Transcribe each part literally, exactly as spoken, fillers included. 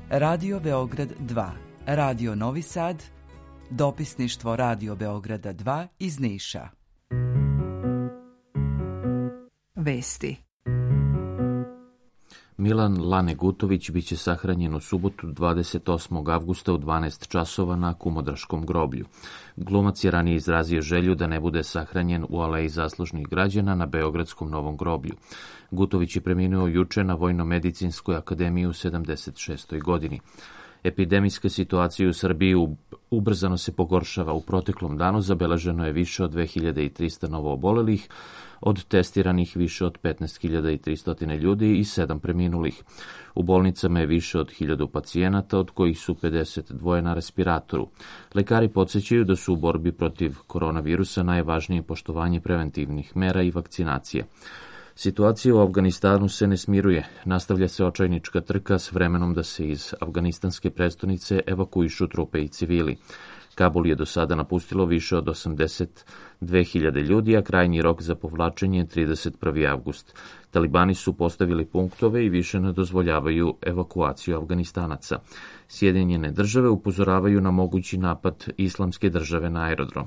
Radio Beograd dva, Radio Novi Sad, dopisništvo Radio Beograda dva iz Niša. Vesti. Milan Lane Gutović biće sahranjen u subotu dvadeset osmog avgusta u dvanaest časova na Kumodraškom groblju. Glumac je ranije izrazio želju da ne bude sahranjen u Aleji zaslužnih građana na Beogradskom Novom groblju. Gutović je preminuo juče na Vojno-medicinskoj akademiji u sedamdeset šestoj godini. Epidemijska situacija u Srbiji ubrzano se pogoršava. U proteklom danu zabeleženo je više od dve hiljade trista novoobolelih, od testiranih više od petnaest hiljada tristo ljudi i sedam preminulih. U bolnicama je više od hiljadu pacijenata, od kojih su pedeset dva na respiratoru. Lekari podsjećaju da su u borbi protiv koronavirusa najvažnije poštovanje preventivnih mera i vakcinacije. Situacija u Afganistanu se ne smiruje. Nastavlja se očajnička trka s vremenom da se iz afganistanske prestonice evakuišu trupe i civili. Kabul je do sada napustilo više od osamdeset dve hiljade ljudi, a krajnji rok za povlačenje je trideset prvi avgust. Talibani su postavili punktove i više ne dozvoljavaju evakuaciju Afganistanaca. Sjedinjene države upozoravaju na mogući napad Islamske države na aerodrom.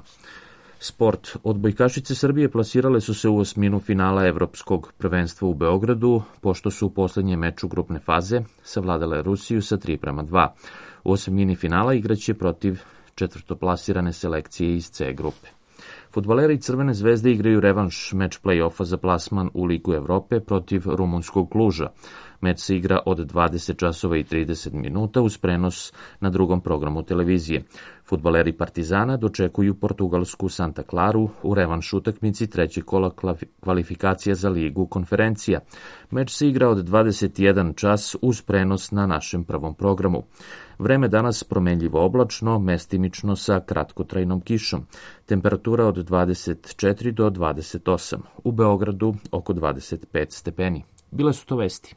Sport. Odbojkašice Srbije plasirale su se u osminu finala Evropskog prvenstva u Beogradu, pošto su u poslednjem meču grupne faze savladale Rusiju sa tri prema dva. U osmini finala igraće protiv četvrtoplasirane selekcije iz C grupe. Fudbaleri Crvene zvezde igraju revanš meč play-offa za plasman u Ligu Evrope protiv rumunskog Kluža. Meč se igra od dvadeset časova i trideset minuta uz prenos na drugom programu televizije. Fudbaleri Partizana dočekuju portugalsku Santa Claru u revanš utakmici trećeg kola kvalifikacija za Ligu konferencija. Meč se igra od dvadeset jedan čas uz prenos na našem prvom programu. Vreme danas promenljivo oblačno, mestimično sa kratkotrajnom kišom. Temperatura od dvadeset četiri do dvadeset osam. U Beogradu oko dvadeset pet stepeni. Bile su to vesti.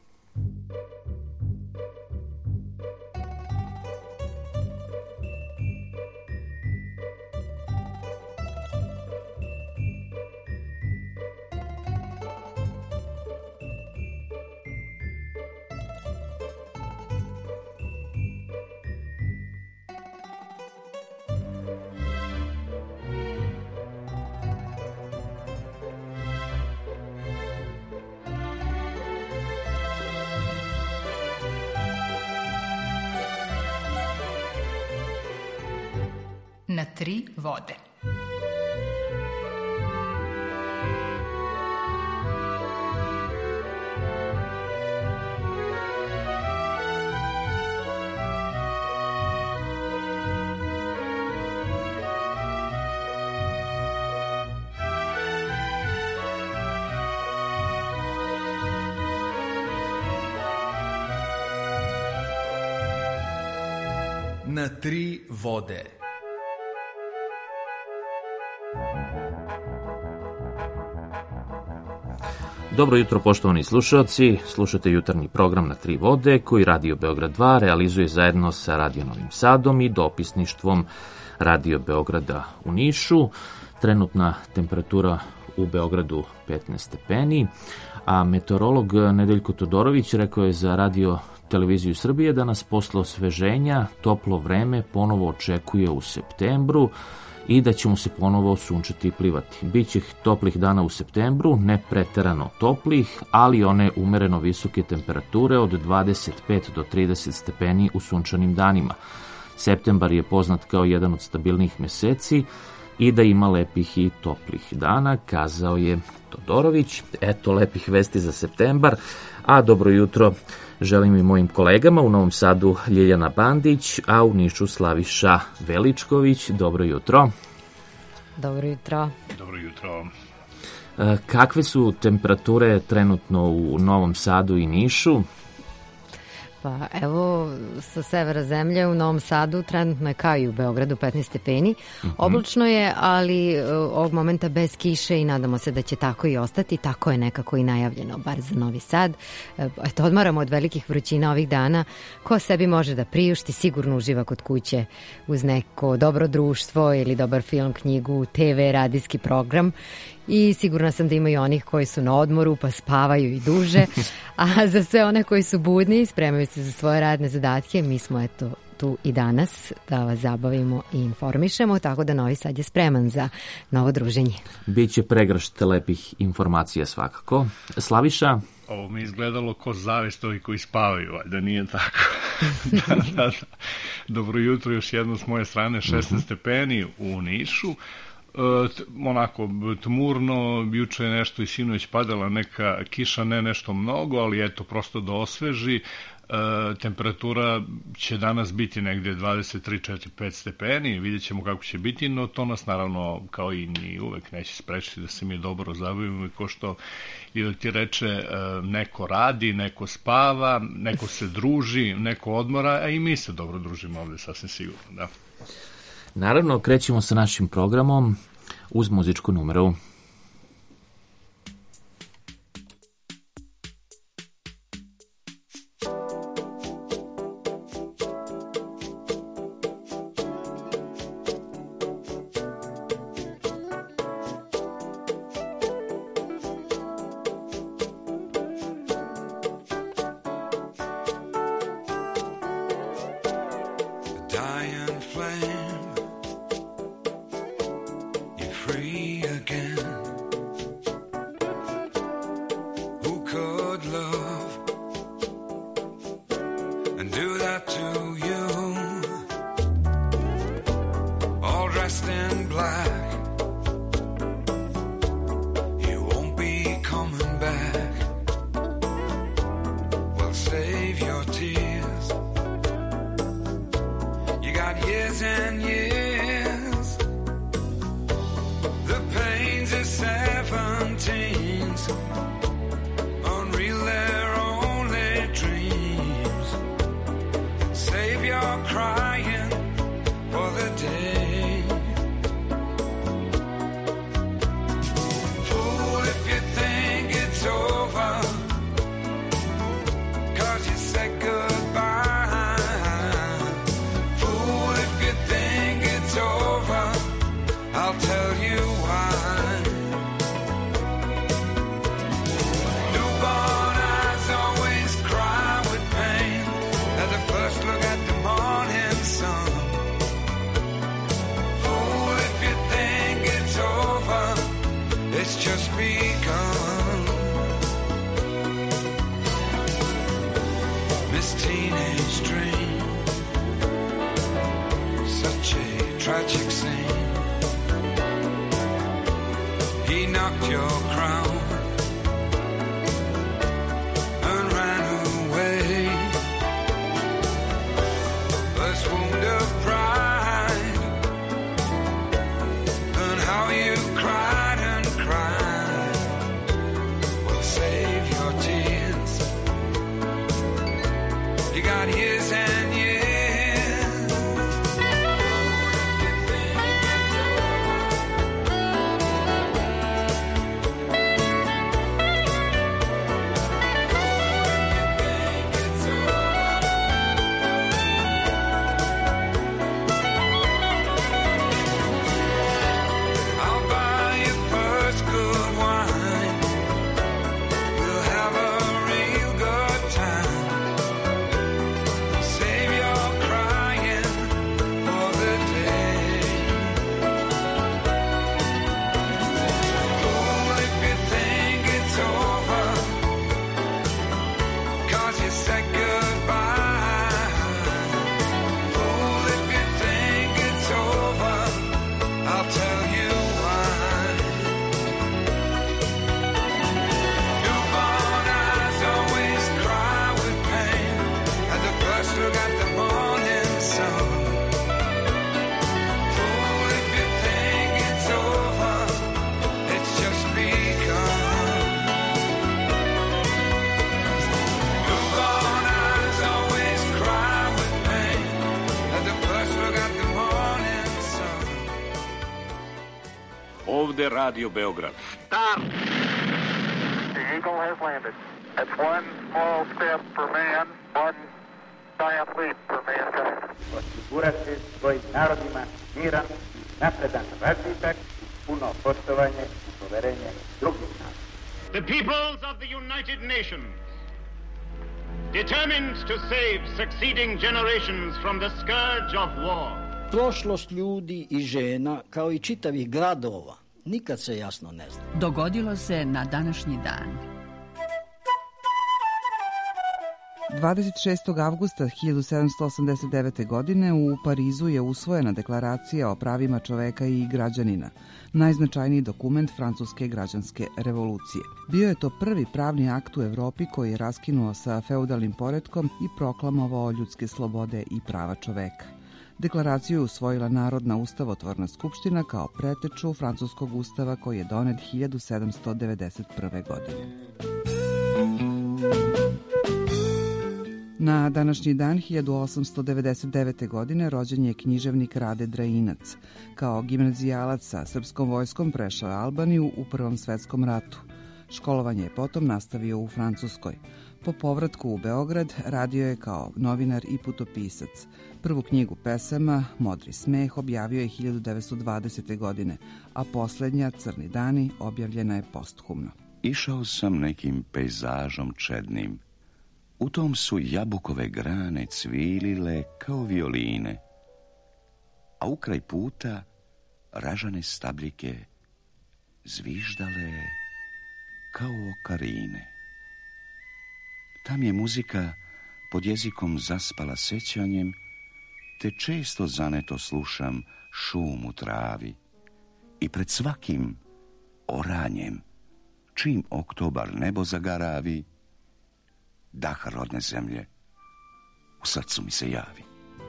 Na tri vode. Na tri vode. Dobro jutro, poštovani slušalci. Slušate jutarnji program Na tri vode koji Radio Beograd dva realizuje zajedno sa Radio Novim Sadom i dopisništvom Radio Beograda u Nišu. Trenutna temperatura u Beogradu petnaest stepeni, a meteorolog Nedeljko Todorović rekao je za Radio Televiziju Srbije da nas posle osveženja toplo vreme ponovo očekuje u septembru i da ćemo se ponovo sunčati i plivati. Biće toplih dana u septembru, ne preterano toplih, ali one umereno visoke temperature od dvadeset pet do trideset stepeni u sunčanim danima. Septembar je poznat kao jedan od stabilnih meseci i da ima lepih i toplih dana, kazao je Todorović. Eto lepih vesti za septembar, a dobro jutro želim i mojim kolegama. U Novom Sadu Ljiljana Bandić, a u Nišu Slaviša Veličković. Dobro jutro. Dobro jutro. Dobro jutro. Kakve su temperature trenutno u Novom Sadu i Nišu? Pa evo, sa severa zemlje u Novom Sadu trenutno je kao i u Beogradu petnaest stepeni. Mm-hmm. Oblačno je, ali ovog momenta bez kiše i nadamo se da će tako i ostati. Tako je nekako i najavljeno, bar za Novi Sad. Eto, odmaramo od velikih vrućina ovih dana. Ko sebi može da priušti, sigurno uživa kod kuće uz neko dobro društvo ili dobar film, knjigu, te ve, radijski program. i sigurna sam da ima i onih koji su na odmoru pa spavaju i duže, a za sve one koji su budni, spremaju se za svoje radne zadatke, mi smo eto tu i danas da vas zabavimo i informišemo, tako da Novi Sad je spreman za novo druženje. Biće pregršt lepih informacija svakako. Slaviša? Ovo mi izgledalo ko zavist ovi koji spavaju, da nije tako. da, da, da. Dobro jutro još jedno s moje strane, šesnaest stepeni u Nišu. E, onako tmurno, juče je nešto i sinoć padala neka kiša, ne nešto mnogo, ali eto prosto da osveži. E, temperatura će danas biti negde dvadeset tri, četiri, pet stepeni, vidjet ćemo kako će biti, no to nas naravno kao i ni uvek neće sprečiti da se mi dobro zabavimo i ko što ili ti reče e, neko radi, neko spava, neko se druži, neko odmora, a i mi se dobro družimo ovde, sasvim sigurno, da. Naravno, krećemo sa našim programom uz muzičku numeru. Ovde Radio Beograd. Stop! The Eagle has landed. That's one small step for man, one giant leap for mankind. Osigurati svojim narodima miran, napredan razvitak puno poštovanje i poverenje drugih naroda. The peoples of the United Nations, determined to save succeeding generations from the scourge of war. Prošlost ljudi i žena, kao i čitavih gradova, nikad se jasno ne zna. Dogodilo se na današnji dan. dvadeset šestog avgusta hiljadu sedamsto osamdeset devete. godine u Parizu je usvojena deklaracija o pravima čoveka i građanina, najznačajniji dokument francuske građanske revolucije. Bio je to prvi pravni akt u Evropi koji je raskinuo sa feudalnim poretkom i proklamovao ljudske slobode i prava čoveka. Deklaraciju je usvojila Narodna ustavotvorna skupština kao preteču francuskog ustava koji je donet hiljadu sedamsto devedeset prve. godine. Na današnji dan hiljadu osamsto devedeset devete. godine rođen je književnik Rade Drainac. Kao gimnazijalac sa srpskom vojskom prešao je Albaniju u Prvom svetskom ratu. Školovanje je potom nastavio u Francuskoj. Po povratku u Beograd radio je kao novinar i putopisac. Prvu knjigu pesama, Modri smeh, objavio je hiljadu devetsto dvadesete. godine, a poslednja, Crni dani, objavljena je posthumno. Išao sam nekim pejzažom čednim. U tom su jabukove grane cvilile kao violine, a ukraj puta ražane stabljike zviždale kao okarine. Tam je muzika pod jezikom zaspala sećanjem, te često zaneto slušam šum u travi i pred svakim oranjem, čim oktobar nebo zagaravi, dah rodne zemlje u srcu mi se javi.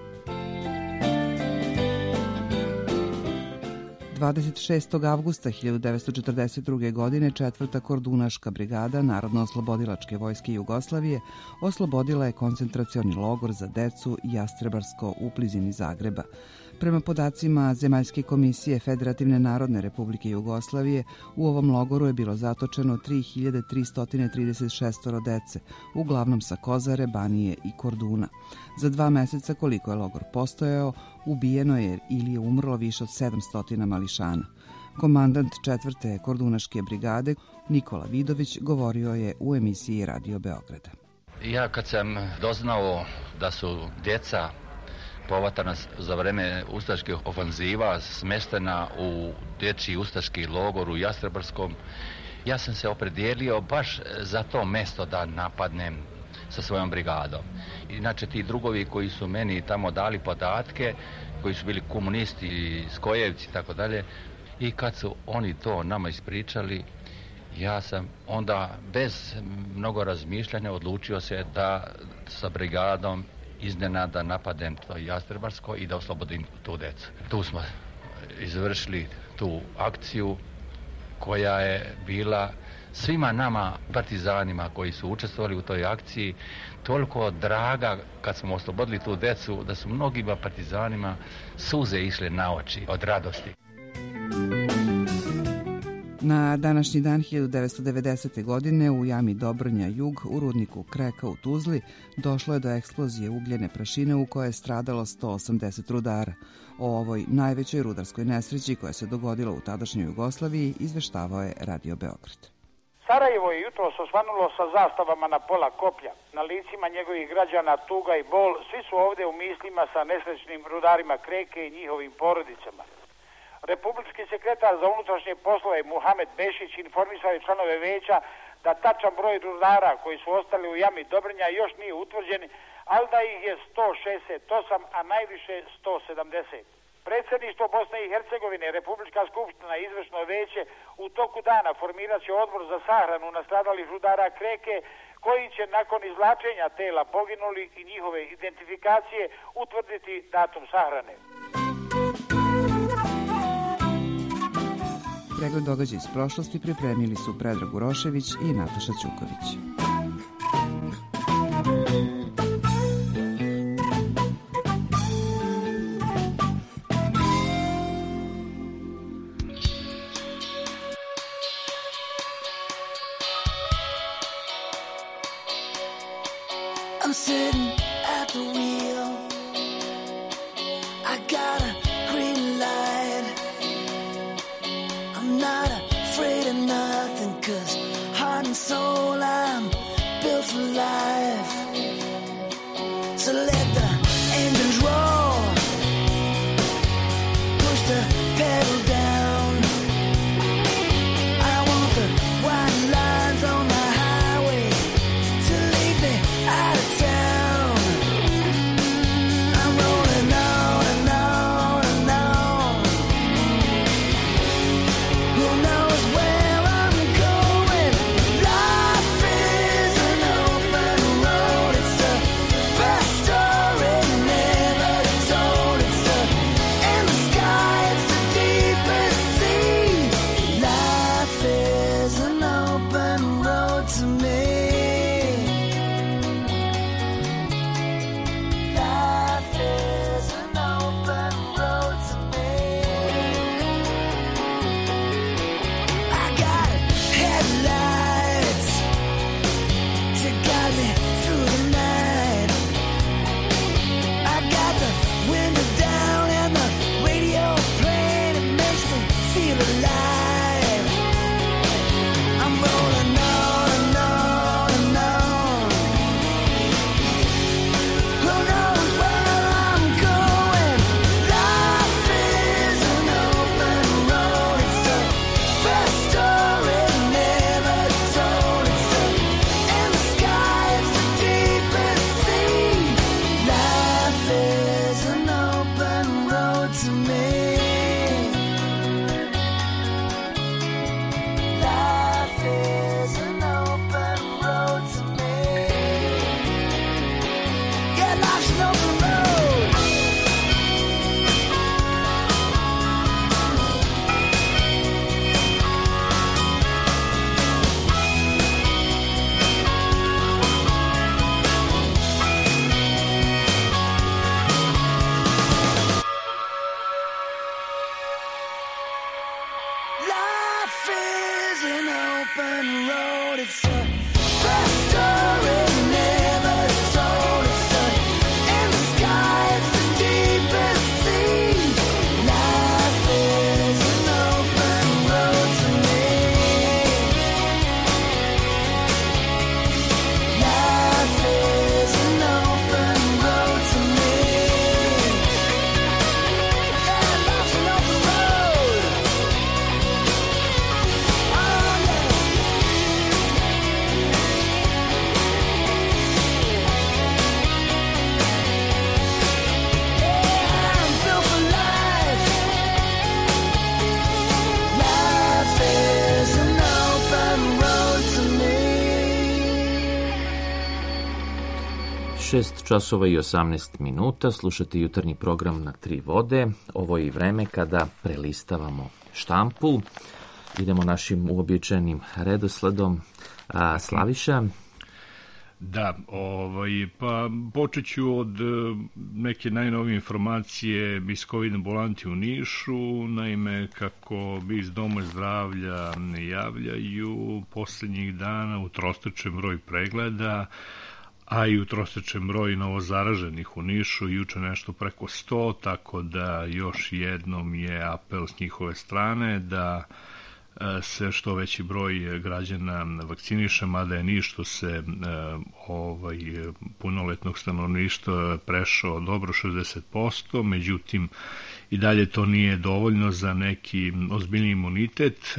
dvadeset šestog avgusta hiljadu devetsto četrdeset druge. godine četvrta Kordunaška brigada Narodno-oslobodilačke vojske Jugoslavije oslobodila je koncentracioni logor za decu Jastrebarsko u blizini Zagreba. Prema podacima Zemaljske komisije Federativne narodne republike Jugoslavije, u ovom logoru je bilo zatočeno tri hiljade tristo trideset šest dece, uglavnom sa Kozare, Banije i Korduna. Za dva meseca koliko je logor postojao, ubijeno je ili je umrlo više od sedamsto mališana. Komandant četvrte Kordunaške brigade Nikola Vidović govorio je u emisiji Radio Beograda. Ja kad sam doznao da su djeca povatana za vreme ustaških ofanziva smeštena u dječji ustaški logor u Jastrebarskom, ja sam se opredijelio baš za to mesto da napadnem sa svojom brigadom. Inače, ti drugovi koji su meni tamo dali podatke, koji su bili komunisti, skojevci i tako dalje, i kad su oni to nama ispričali, ja sam onda bez mnogo razmišljanja odlučio se da sa brigadom iznenada napadem to Jastrebarsko i da oslobodim tu decu. Tu smo izvršili tu akciju koja je bila svima nama partizanima koji su učestvovali u toj akciji toliko draga kad smo oslobodili tu decu da su mnogima partizanima suze išle na oči od radosti. Na današnji dan hiljadu devetsto devedesete. godine u jami Dobrnja Jug u rudniku Kreka u Tuzli došlo je do eksplozije ugljene prašine u kojoj je stradalo sto osamdeset rudara. O ovoj najvećoj rudarskoj nesreći koja se dogodila u tadašnjoj Jugoslaviji izveštavao je Radio Beograd. Sarajevo je jutros osvanulo sa zastavama na pola koplja. Na licima njegovih građana tuga i bol, svi su ovde u mislima sa nesrećnim rudarima Kreke i njihovim porodicama. Republički sekretar za unutrašnje poslove Muhamed Bešić informisao je članove veća da tačan broj rudara koji su ostali u jami Dobrnja još nije utvrđen, ali da ih je sto šezdeset osam, a najviše sto sedamdeset. Predsjedništvo Bosne i Hercegovine, Republička skupština i izvršno veće u toku dana formirat će odbor za sahranu nastradalih rudara Kreke, koji će nakon izvlačenja tela poginulih i njihove identifikacije utvrditi datum sahrane. Pregled događaja iz prošlosti pripremili su Predrag Urošević i Nataša Ćuković. I'm sitting at the wheel. I got a green light. šest časova i osamnaest minuta, slušate jutarnji program na tri vode. Ovo je i vreme kada prelistavamo štampu. Idemo našim uobičajenim redosledom. A, Slaviša? Da, ovaj, pa počet ću od neke najnovije informacije iz COVID ambulanti u Nišu. Naime, kako bi iz Doma zdravlja ne javljaju, poslednjih dana utrostručen broj pregleda, a i utrostručen broj novozaraženih u Nišu, juče nešto preko sto, tako da još jednom je apel s njihove strane da se što veći broj građana vakciniše, mada je Niš što se ovaj, punoletnog stanovništva prešao dobro šezdeset posto, međutim i dalje to nije dovoljno za neki ozbiljni imunitet,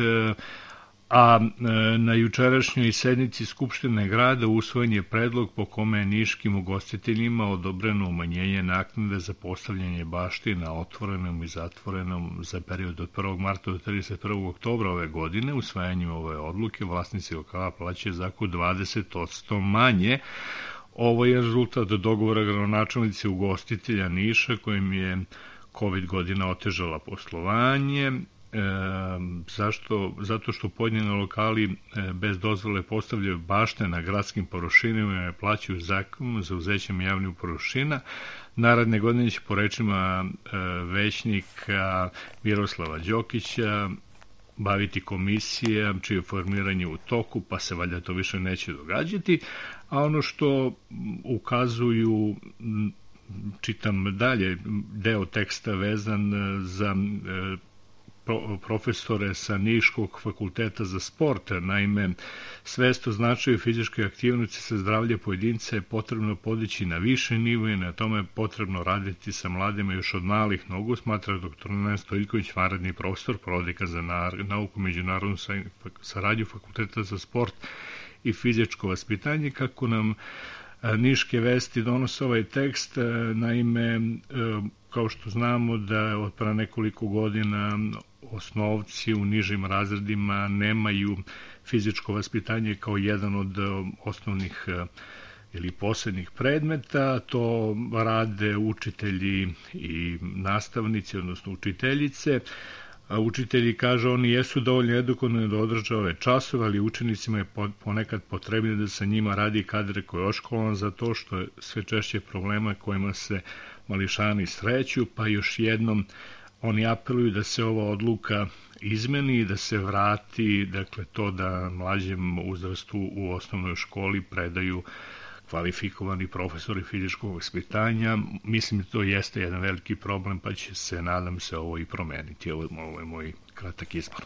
a na jučerašnjoj sednici Skupštine grada usvojen je predlog po kome je niškim ugostiteljima odobreno umanjenje naknade za postavljanje bašti na otvorenom i zatvorenom za period od prvog marta do trideset prvog oktobra ove godine. Usvajanjem ove odluke vlasnici lokala plaćaju zakup dvadeset posto manje. Ovo je rezultat dogovora gradonačelnice ugostitelja Niša kojim je COVID godina otežala poslovanje. E, zašto? Zato što pojedini lokali e, bez dozvole postavljaju bašte na gradskim površinama i ne plaćaju zakon za uzećem javnih površina. Naredne godine će po rečima e, većnika Miroslava Đokića baviti komisija čije formiranje u toku, pa se valjda to više neće događati. A ono što ukazuju, čitam dalje deo teksta vezan za e, profesore sa Niškog fakulteta za sport. Naime, svest o značaju fizičke aktivnosti sa zdravlje pojedinca je potrebno podići na više nivo i na tome je potrebno raditi sa mladima još od malih nogu, smatra doktor Nenad Stojiljković, vanredni profesor, prodeka za nauku, međunarodnu saradnju fakulteta za sport i fizičko vaspitanje. Kako nam Niške vesti donose ovaj tekst, naime, kao što znamo da od pre nekoliko godina osnovci u nižim razredima nemaju fizičko vaspitanje kao jedan od osnovnih ili posebnih predmeta, to rade učitelji i nastavnici, odnosno učiteljice. Učitelji kažu oni jesu dovoljno edukovani da održe ove časove, ali učenicima je ponekad potrebno da sa njima radi kadre koji je oškolovan za to što je sve češće problema kojima se mališani sreću, pa još jednom oni apeluju da se ova odluka izmeni i da se vrati, dakle to da mlađem uzrastu u osnovnoj školi predaju kvalifikovani profesori fizičkog vaspitanja. Mislim da to jeste jedan veliki problem, pa će se, nadam se, ovo i promeniti. Ovo, ovo je moj kratak izbor.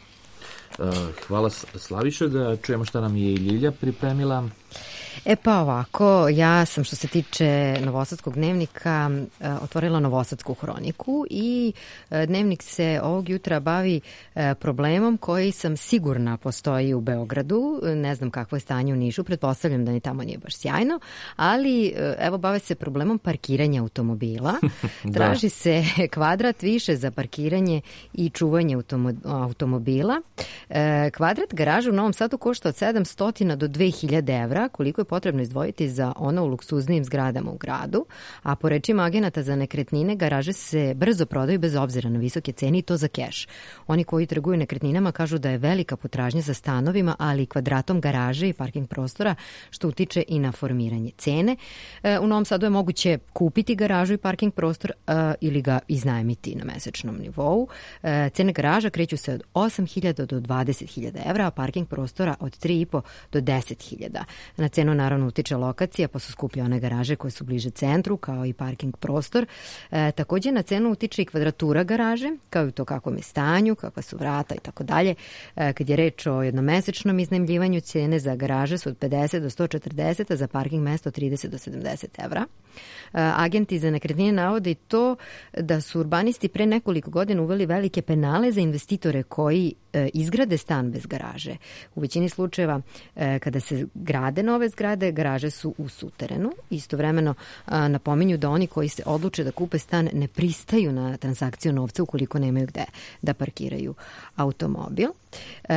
Hvala Slaviša, da čujemo šta nam je i Ljilja pripremila. E pa ovako, ja sam što se tiče Novosadskog dnevnika otvorila Novosadsku hroniku i dnevnik se ovog jutra bavi problemom koji sam sigurna postoji u Beogradu. Ne znam kakvo je stanje u Nišu, pretpostavljam da ni tamo nije baš sjajno, ali evo bave se problemom parkiranja automobila. Traži se kvadrat više za parkiranje i čuvanje automobila. Kvadrat garaža u Novom Sadu košta od sedamsto do dve hiljade evra, koliko je potrebno izdvojiti za ono u luksuznijim zgradama u gradu, a po rečima agenata za nekretnine, garaže se brzo prodaju bez obzira na visoke cene i to za keš. Oni koji trguju nekretninama kažu da je velika potražnja za stanovima, ali i kvadratom garaže i parking prostora, što utiče i na formiranje cene. U Novom Sadu je moguće kupiti garažu i parking prostor ili ga iznajmiti na mesečnom nivou. Cene garaža kreću se od osam hiljada do dvadeset hiljada evra, a parking prostora od tri i po do deset hiljada. Na cenu naravno utiče lokacija, pa su skuplje one garaže koje su bliže centru, kao i parking prostor. E, također na cenu utiče i kvadratura garaže, kao i to kakvom je stanju, kakva su vrata i tako dalje. E, kad je reč o jednomesečnom iznajmljivanju, cene za garaže su od pedeset do sto četrdeset, a za parking mesto od trideset do sedamdeset evra. Agenti za nekretnine navode i to da su urbanisti pre nekoliko godina uveli velike penale za investitore koji izgrade stan bez garaže. U većini slučajeva kada se grade nove zgrade, garaže su u suterenu. Istovremeno napominju da oni koji se odluče da kupe stan ne pristaju na transakciju novca ukoliko nemaju gde da parkiraju automobil.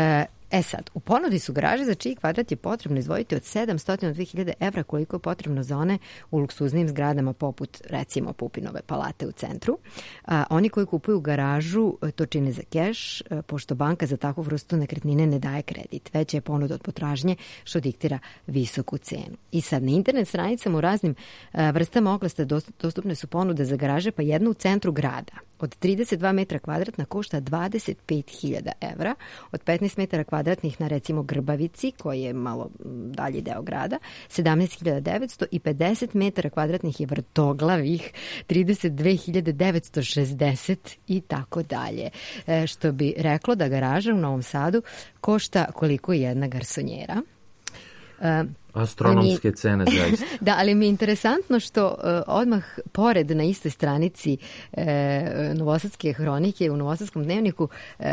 E sad, u ponudi su garaže za čiji kvadrat je potrebno izdvojiti od sedamsto do dve hiljade evra koliko je potrebno za one u luksuznim zgradama poput recimo Pupinove palate u centru. A, oni koji kupuju garažu to čine za keš, pošto banka za takvu vrstu nekretnine ne daje kredit. Veća je ponuda od potražnje što diktira visoku cenu. I sad na internet stranicama u raznim a, vrstama oklasta dostupne su ponude za garaže, pa jedna u centru grada od trideset dva metra kvadratna košta dvadeset pet hiljada evra, od petnaest metara kvadratnih na recimo Grbavici, koji je malo dalji deo grada, sedamnaest hiljada devetsto i pedeset metara kvadratnih je vrtoglavih, trideset dve hiljade devetsto šezdeset i tako dalje. E, što bi reklo da garaža u Novom Sadu košta koliko je jedna garsonjera. E, Astronomske cene, zaista. Da, ali mi je interesantno što uh, odmah pored na istoj stranici uh, Novosadske hronike u Novosadskom dnevniku uh,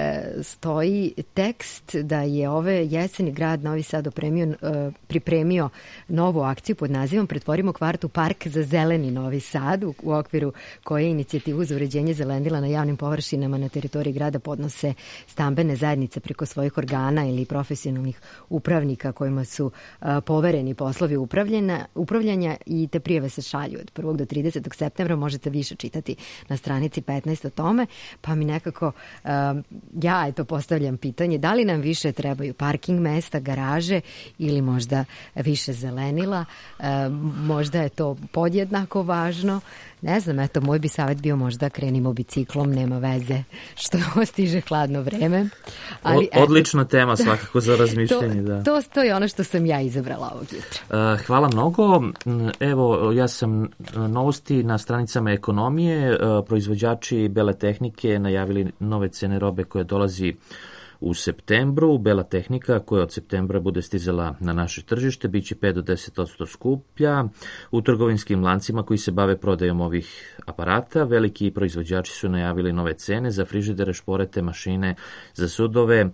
stoji tekst da je ove jeseni grad Novi Sad opremio, uh, pripremio novu akciju pod nazivom Pretvorimo kvart u park za zeleni Novi Sad, u, u okviru koje inicijativu za uređenje zelenila na javnim površinama na teritoriji grada podnose stambene zajednice preko svojih organa ili profesionalnih upravnika kojima su uh, povereni poslovi upravljanja, upravljanja i te prijave se šalju od prvog do tridesetog septembra. Možete više čitati na stranici petnaest o tome, pa mi nekako um, ja eto postavljam pitanje da li nam više trebaju parking mesta, garaže ili možda više zelenila, um, možda je to podjednako važno. Ne znam, eto, moj bi savjet bio možda krenimo biciklom, nema veze što stiže hladno vreme. Ali, o, odlična eto, tema svakako za razmišljanje. To, da. to, to je ono što sam ja izabrala ovog jutra. Uh, hvala mnogo. Evo, ja sam novosti na stranicama ekonomije. Uh, proizvođači bele tehnike najavili nove cene robe koje dolazi u septembru. Bela tehnika koja od septembra bude stizala na naše tržište biće pet do deset posto skuplja. U trgovinskim lancima koji se bave prodajom ovih aparata veliki proizvođači su najavili nove cene za frižidere, šporete, mašine za sudove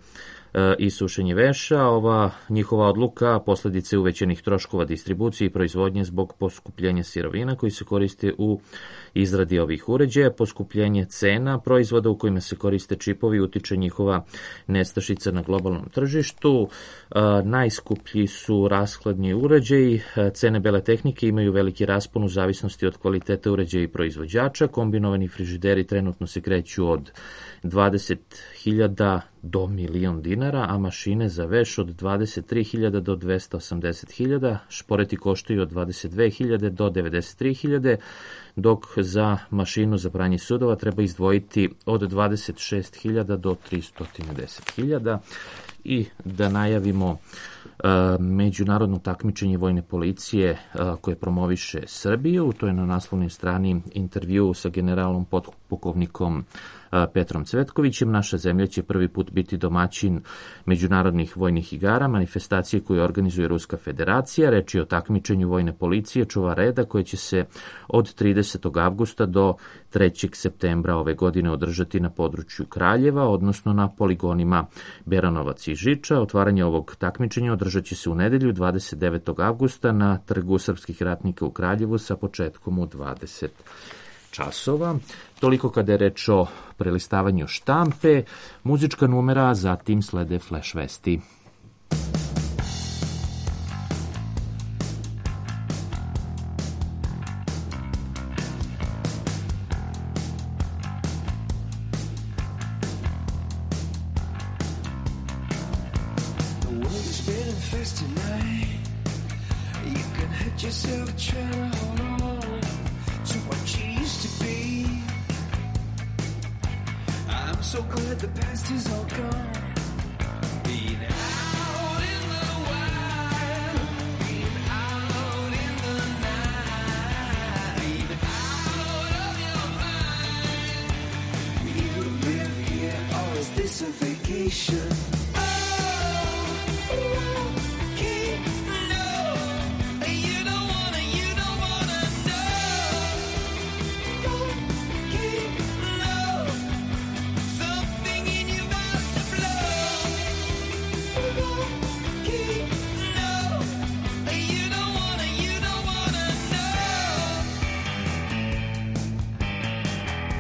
i sušenje veša. Ova njihova odluka posledice uvećanih troškova distribucije i proizvodnje zbog poskupljenja sirovina koji se koriste u izradi ovih uređaja. Poskupljenje cena proizvoda u kojima se koriste čipovi utiče njihova nestašica na globalnom tržištu. Najskuplji su rashladni uređaji. Cene bele tehnike imaju veliki raspon u zavisnosti od kvaliteta uređaja i proizvođača. Kombinovani frižideri trenutno se kreću od dvadeset hiljada do milion dinara, a mašine za veš od dvadeset tri hiljade do dvesta osamdeset hiljada, šporeti koštaju od dvadeset dve hiljade do devedeset tri hiljade, dok za mašinu za pranje sudova treba izdvojiti od dvadeset šest hiljada do tristo deset hiljada. I da najavimo uh, međunarodno takmičenje vojne policije uh, koje promoviše Srbiju. To je na naslovnoj strani intervju sa generalom podpukovnikom uh, Petrom Cvetkovićem. Naša zemlja će prvi put biti domaćin međunarodnih vojnih igara, manifestacije koju organizuje Ruska federacija. Reč je o takmičenju vojne policije čuva reda koje će se od tridesetog avgusta do trećeg septembra ove godine održati na području Kraljeva, odnosno na poligonima Beranovac i Žiča. Otvaranje ovog takmičenja održat će se u nedelju dvadeset devetog avgusta na Trgu srpskih ratnika u Kraljevu sa početkom u dvadeset časova. Toliko kada je reč o prelistavanju štampe, muzička numera, zatim slede flash vesti. So glad the past is all gone. Being out in the wild, being out in the night, being out of your mind. You live here, or is this a vacation?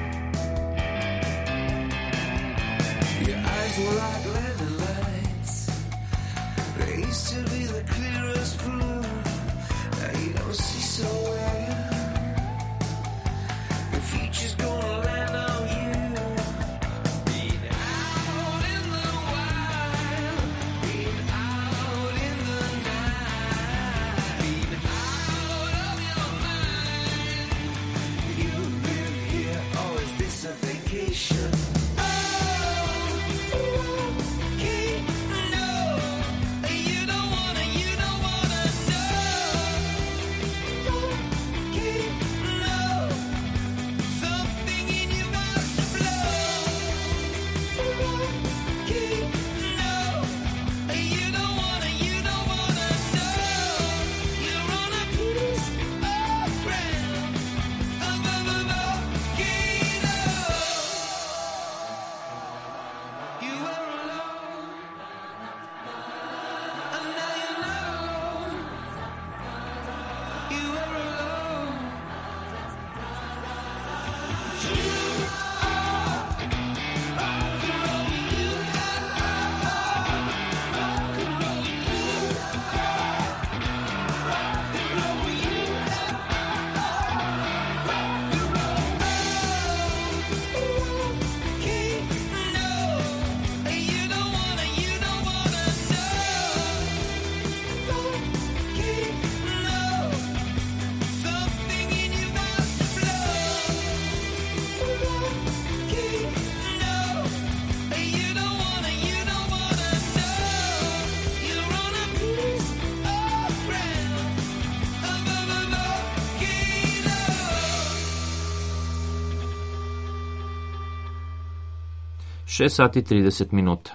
Were like landing lights šest sati trideset minuta.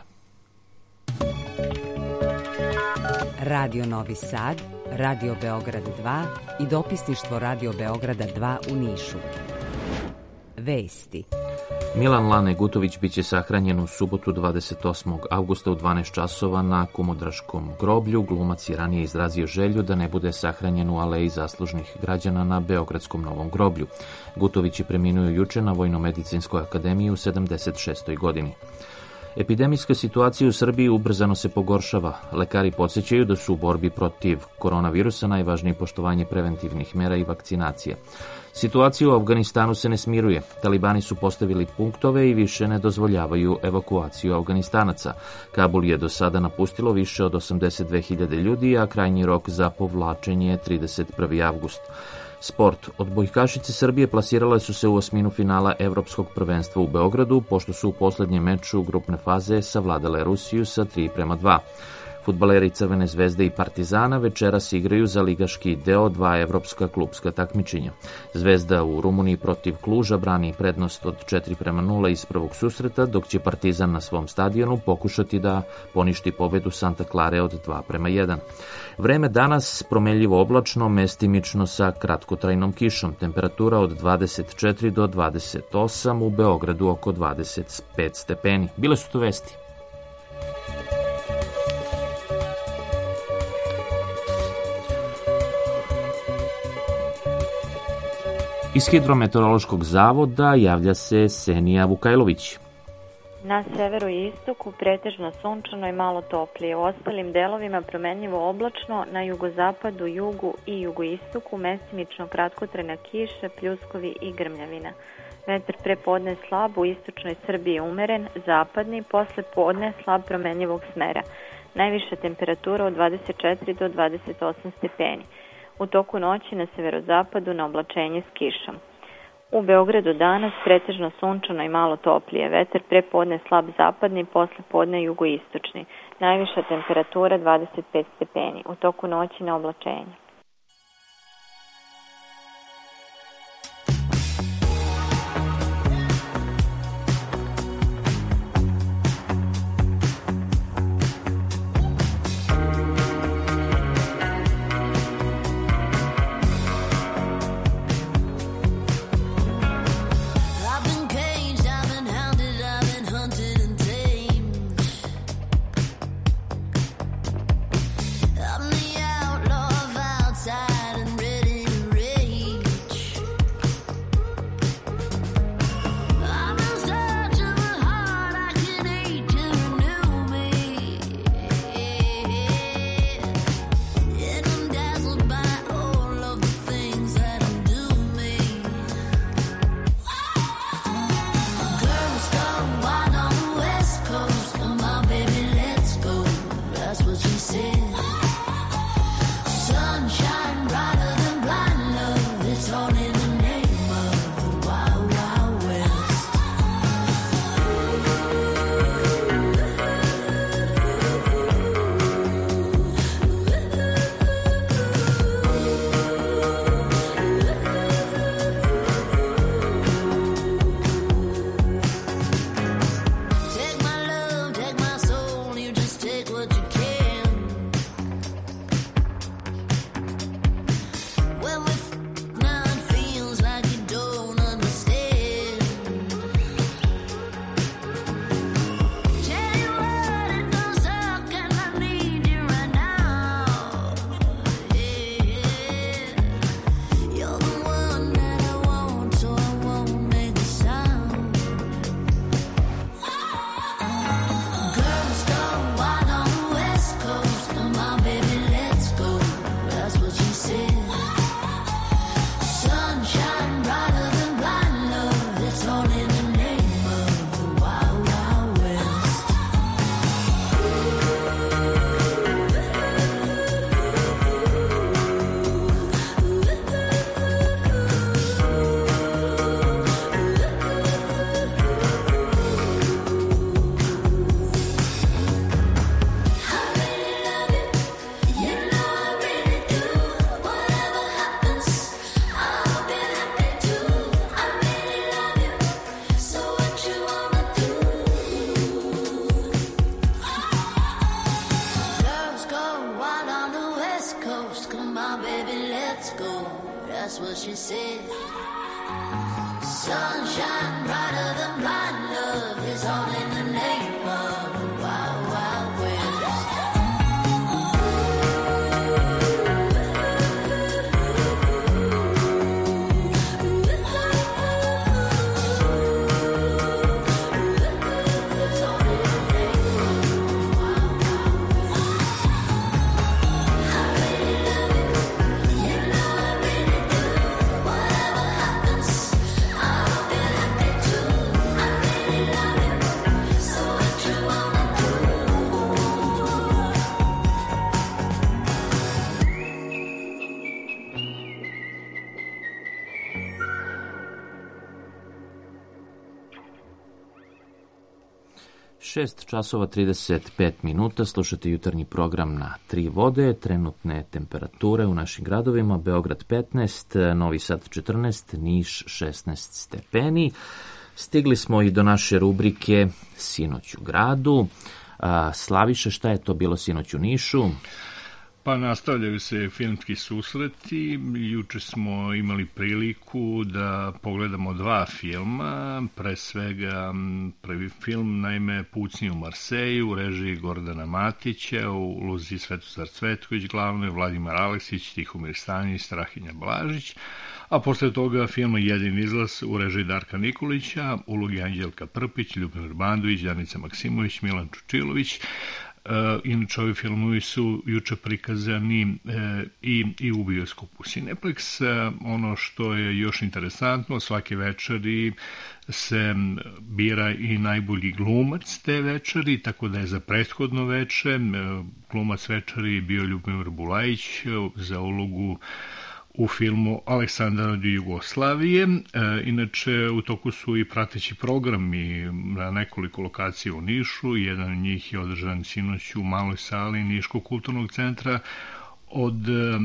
Radio Novi Sad, Radio Beograd dva i dopisništvo Radio Beograda dva u Nišu. Vesti. Milan Lane Gutović biće sahranjen u subotu dvadeset osmog avgusta u dvanaest časova na Kumodraškom groblju. Glumac je ranije izrazio želju da ne bude sahranjen u aleji zaslužnih građana na Beogradskom Novom groblju. Gutović je preminuo juče na Vojnomedicinskoj akademiji u sedamdeset šestoj godini. Epidemijska situacija u Srbiji ubrzano se pogoršava. Lekari podsjećaju da su u borbi protiv koronavirusa najvažnije poštovanje preventivnih mera i vakcinacija. Situacija u Afganistanu se ne smiruje. Talibani su postavili punktove i više ne dozvoljavaju evakuaciju Afganistanaca. Kabul je do sada napustilo više od osamdeset dve hiljade ljudi, a krajnji rok za povlačenje je trideset prvi avgust. Sport. Odbojkašice Srbije plasirale su se u osminu finala Evropskog prvenstva u Beogradu, pošto su u poslednjem meču grupne faze savladale Rusiju sa tri prema dva. Fudbaleri Crvene zvezde i Partizana večeras igraju za ligaški deo dva evropska klupska takmičenja. Zvezda u Rumuniji protiv Kluža brani prednost od četiri prema nula iz prvog susreta, dok će Partizan na svom stadionu pokušati da poništi pobedu Santa Clare od dva prema jedan. Vreme danas promenljivo oblačno, mestimično sa kratkotrajnom kišom. Temperatura od dvadeset četiri do dvadeset osam, u Beogradu oko dvadeset pet stepeni. Bile su to vesti. Iz Hidrometeorološkog zavoda javlja se Senija Vukajlović. Na severu i istoku pretežno sunčano i malo toplije. U ostalim delovima promenljivo oblačno, na jugozapadu, jugu i jugoistoku mestimično kratkotrajna kiša, pljuskovi i grmljavina. Vetar pre podne slab, u istočnoj Srbiji umeren, zapadni, posle podne slab promenljivog smera. Najviša temperatura od dvadeset četiri do dvadeset osam stepeni. U toku noći na severozapadu na oblačenje s kišom. U Beogradu danas pretežno sunčano i malo toplije. Vetar pre podne slab zapadni, posle podne jugoistočni. Najviša temperatura dvadeset pet stepeni. U toku noći na oblačenje. I'm the outlaw of sunshine brighter than blind love is all in the name of the wild, wild west. šest časova trideset pet minuta, slušate jutarnji program na Tri vode, trenutne temperature u našim gradovima, Beograd petnaest, Novi Sad četrnaest, Niš šesnaest stepeni. Stigli smo i do naše rubrike Sinoć u gradu. Slaviše, šta je to bilo sinoć u Nišu? Pa nastavljaju se filmski susreti. Juče smo imali priliku da pogledamo dva filma. Pre svega prvi film, naime, Pucnji u Marseju, u režiji Gordana Matića, u ulozi Svetozar Cvetković, glavnoj Vladimir Aleksić, Tihomir Stanjić, Strahinja Blažić. A posle toga film Jedin izlaz u režiji Darka Nikolića, ulogi Anđelka Prpić, Ljubomir Bandović, Danica Maksimović, Milan Čučilović. Uh, inače, ovi filmovi su juče prikazani uh, i, i u bioskopu Cineplex. Uh, ono što je još interesantno, svake večeri se bira i najbolji glumac te večeri, tako da je za prethodno veče uh, glumac večeri bio Ljubomir Bulajić uh, za ulogu u filmu Aleksandar od Jugoslavije. E, inače, u toku su i prateći programi na nekoliko lokacija u Nišu. Jedan od njih je održan sinoć u maloj sali Niškog kulturnog centra od,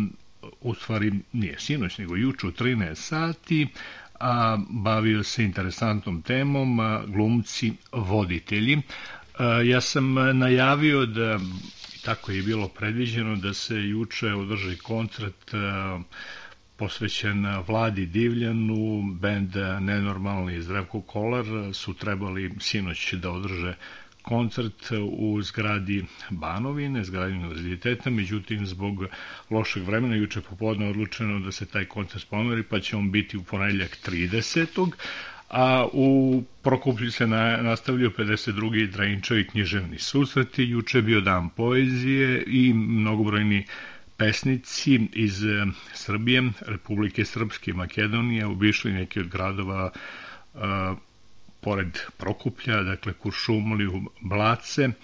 u stvari nije sinoć, nego juče u trinaest sati, a bavio se interesantnom temom a, glumci voditelji. A, ja sam najavio da, tako je bilo predviđeno, da se juče održi koncert a, posvećen Vladi Divljanu. Bend Nenormalni i Zdravko Kolar su trebali sinoć da održe koncert u zgradi Banovine, zgradi univerziteta, međutim zbog lošeg vremena juče popodne odlučeno da se taj koncert pomeri, pa će on biti u ponedjeljak tridesetog a u Prokuplju se na, nastavljaju pedeset drugi Drajinčevi književni susreti. Juče je bio dan poezije i mnogobrojni pesnici iz Srbije, Republike Srpske i Makedonije obišli neki od gradova uh, pored Prokuplja, dakle Kuršumliju, Blace, uh,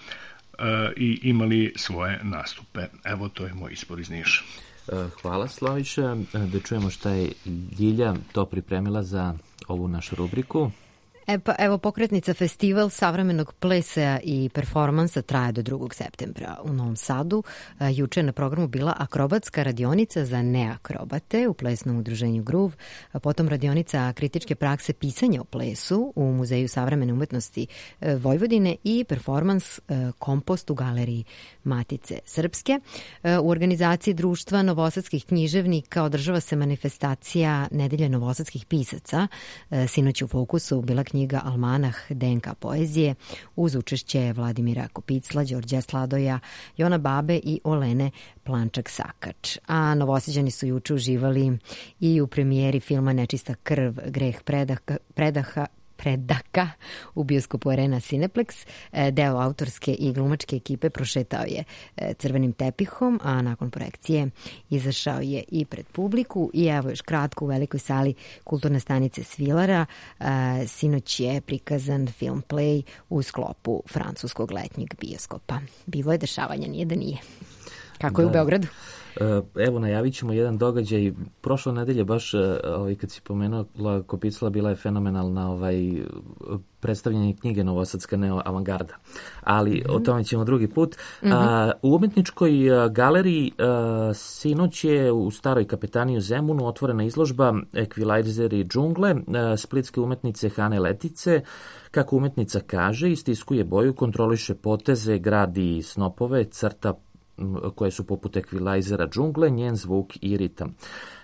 i imali svoje nastupe. Evo, to je moj izbor iz Niša. Hvala, Slaviša. Da čujemo šta je Ljilja to pripremila za ovu našu rubriku. E pa, evo, pokretnica Festival savremenog plesa i performansa traje do drugog septembra u Novom Sadu. Juče je na programu bila akrobatska radionica za neakrobate u plesnom udruženju Groove, potom radionica kritičke prakse pisanja o plesu u Muzeju savremene umetnosti Vojvodine i performans Kompost u galeriji Matice Srpske. U organizaciji Društva novosadskih književnika održava se manifestacija Nedelje novosadskih pisaca. Sinoć u fokusu bila knjiga Almanah D N K poezije uz učešće Vladimira Kopicla, Đorđa Sladoja, Jona Babe i Olene Plančak-Sakač. A Novosađani su juče uživali i u premijeri filma Nečista krv, greh predaha, predaha Predaka u bioskopu Arena Cineplex. Deo autorske i glumačke ekipe prošetao je crvenim tepihom, a nakon projekcije izašao je i pred publiku. I evo još kratko, u velikoj sali kulturne stanice Svilara sinoć je prikazan film Play u sklopu francuskog letnjeg bioskopa. Bilo je dešavanja, nije da nije. Kako je da. U Beogradu? Evo, najavit ćemo jedan događaj. Prošle nedelje, baš ovaj, kad si pomenula Kopicla, bila je fenomenalna ovaj, predstavljanje knjige Novosadska neo-avangarda. Ali mm-hmm. o tome ćemo drugi put. Mm-hmm. A, u umetničkoj galeriji a, sinoć je u staroj kapetaniji u Zemunu otvorena izložba Ekvilajzeri džungle a, splitske umetnice Hane Letice. Kako umetnica kaže, istiskuje boju, kontroliše poteze, gradi snopove, crta koje su poput ekvilajzera džungle, njen zvuk i ritam.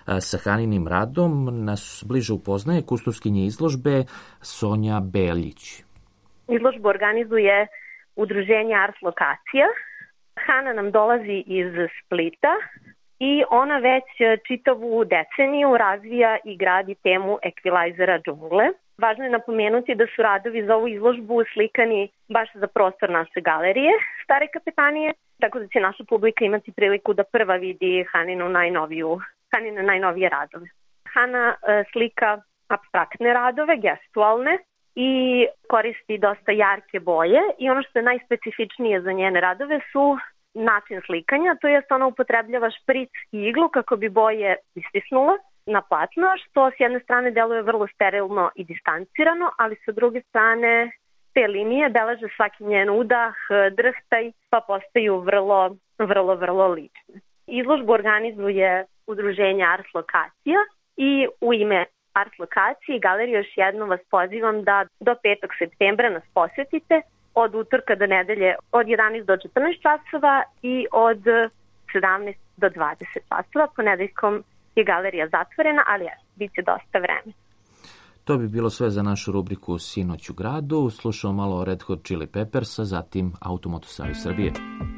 Sa Haninim radom nas bliže upoznaje kustoskinja izložbe Sonja Beljić. Izložbu organizuje udruženje Ars Lokacija. Hana nam dolazi iz Splita i ona već čitavu deceniju razvija i gradi temu ekvilajzera džungle. Važno je napomenuti da su radovi za ovu izložbu slikani baš za prostor naše galerije Stare kapetanije, tako da će naša publika imati priliku da prva vidi Haninu najnoviju, Hanine najnovije radove. Hana e, slika apstraktne radove, gestualne, i koristi dosta jarke boje i ono što je najspecifičnije za njene radove su način slikanja, to jest ona upotrebljava špric i iglu kako bi boje istisnula na platno, što s jedne strane deluje vrlo sterilno i distancirano, ali sa druge strane te linije beleže svaki njen udah, drhtaj, pa postaju vrlo, vrlo, vrlo lične. Izložbu organizuje udruženje Ars Lokacija i u ime Ars Lokacije i galeriju još jednom vas pozivam da do petog septembra nas posetite od utorka do nedelje od jedanaest do četrnaest časova i od sedamnaest do dvadeset časova. Ponedeljkom je galerija zatvorena, ali ja, bit će dosta vremena. To bi bilo sve za našu rubriku Sinoć u gradu. Slušamo malo o Red Hot Chili Peppersa, zatim Automoto Savez Srbije.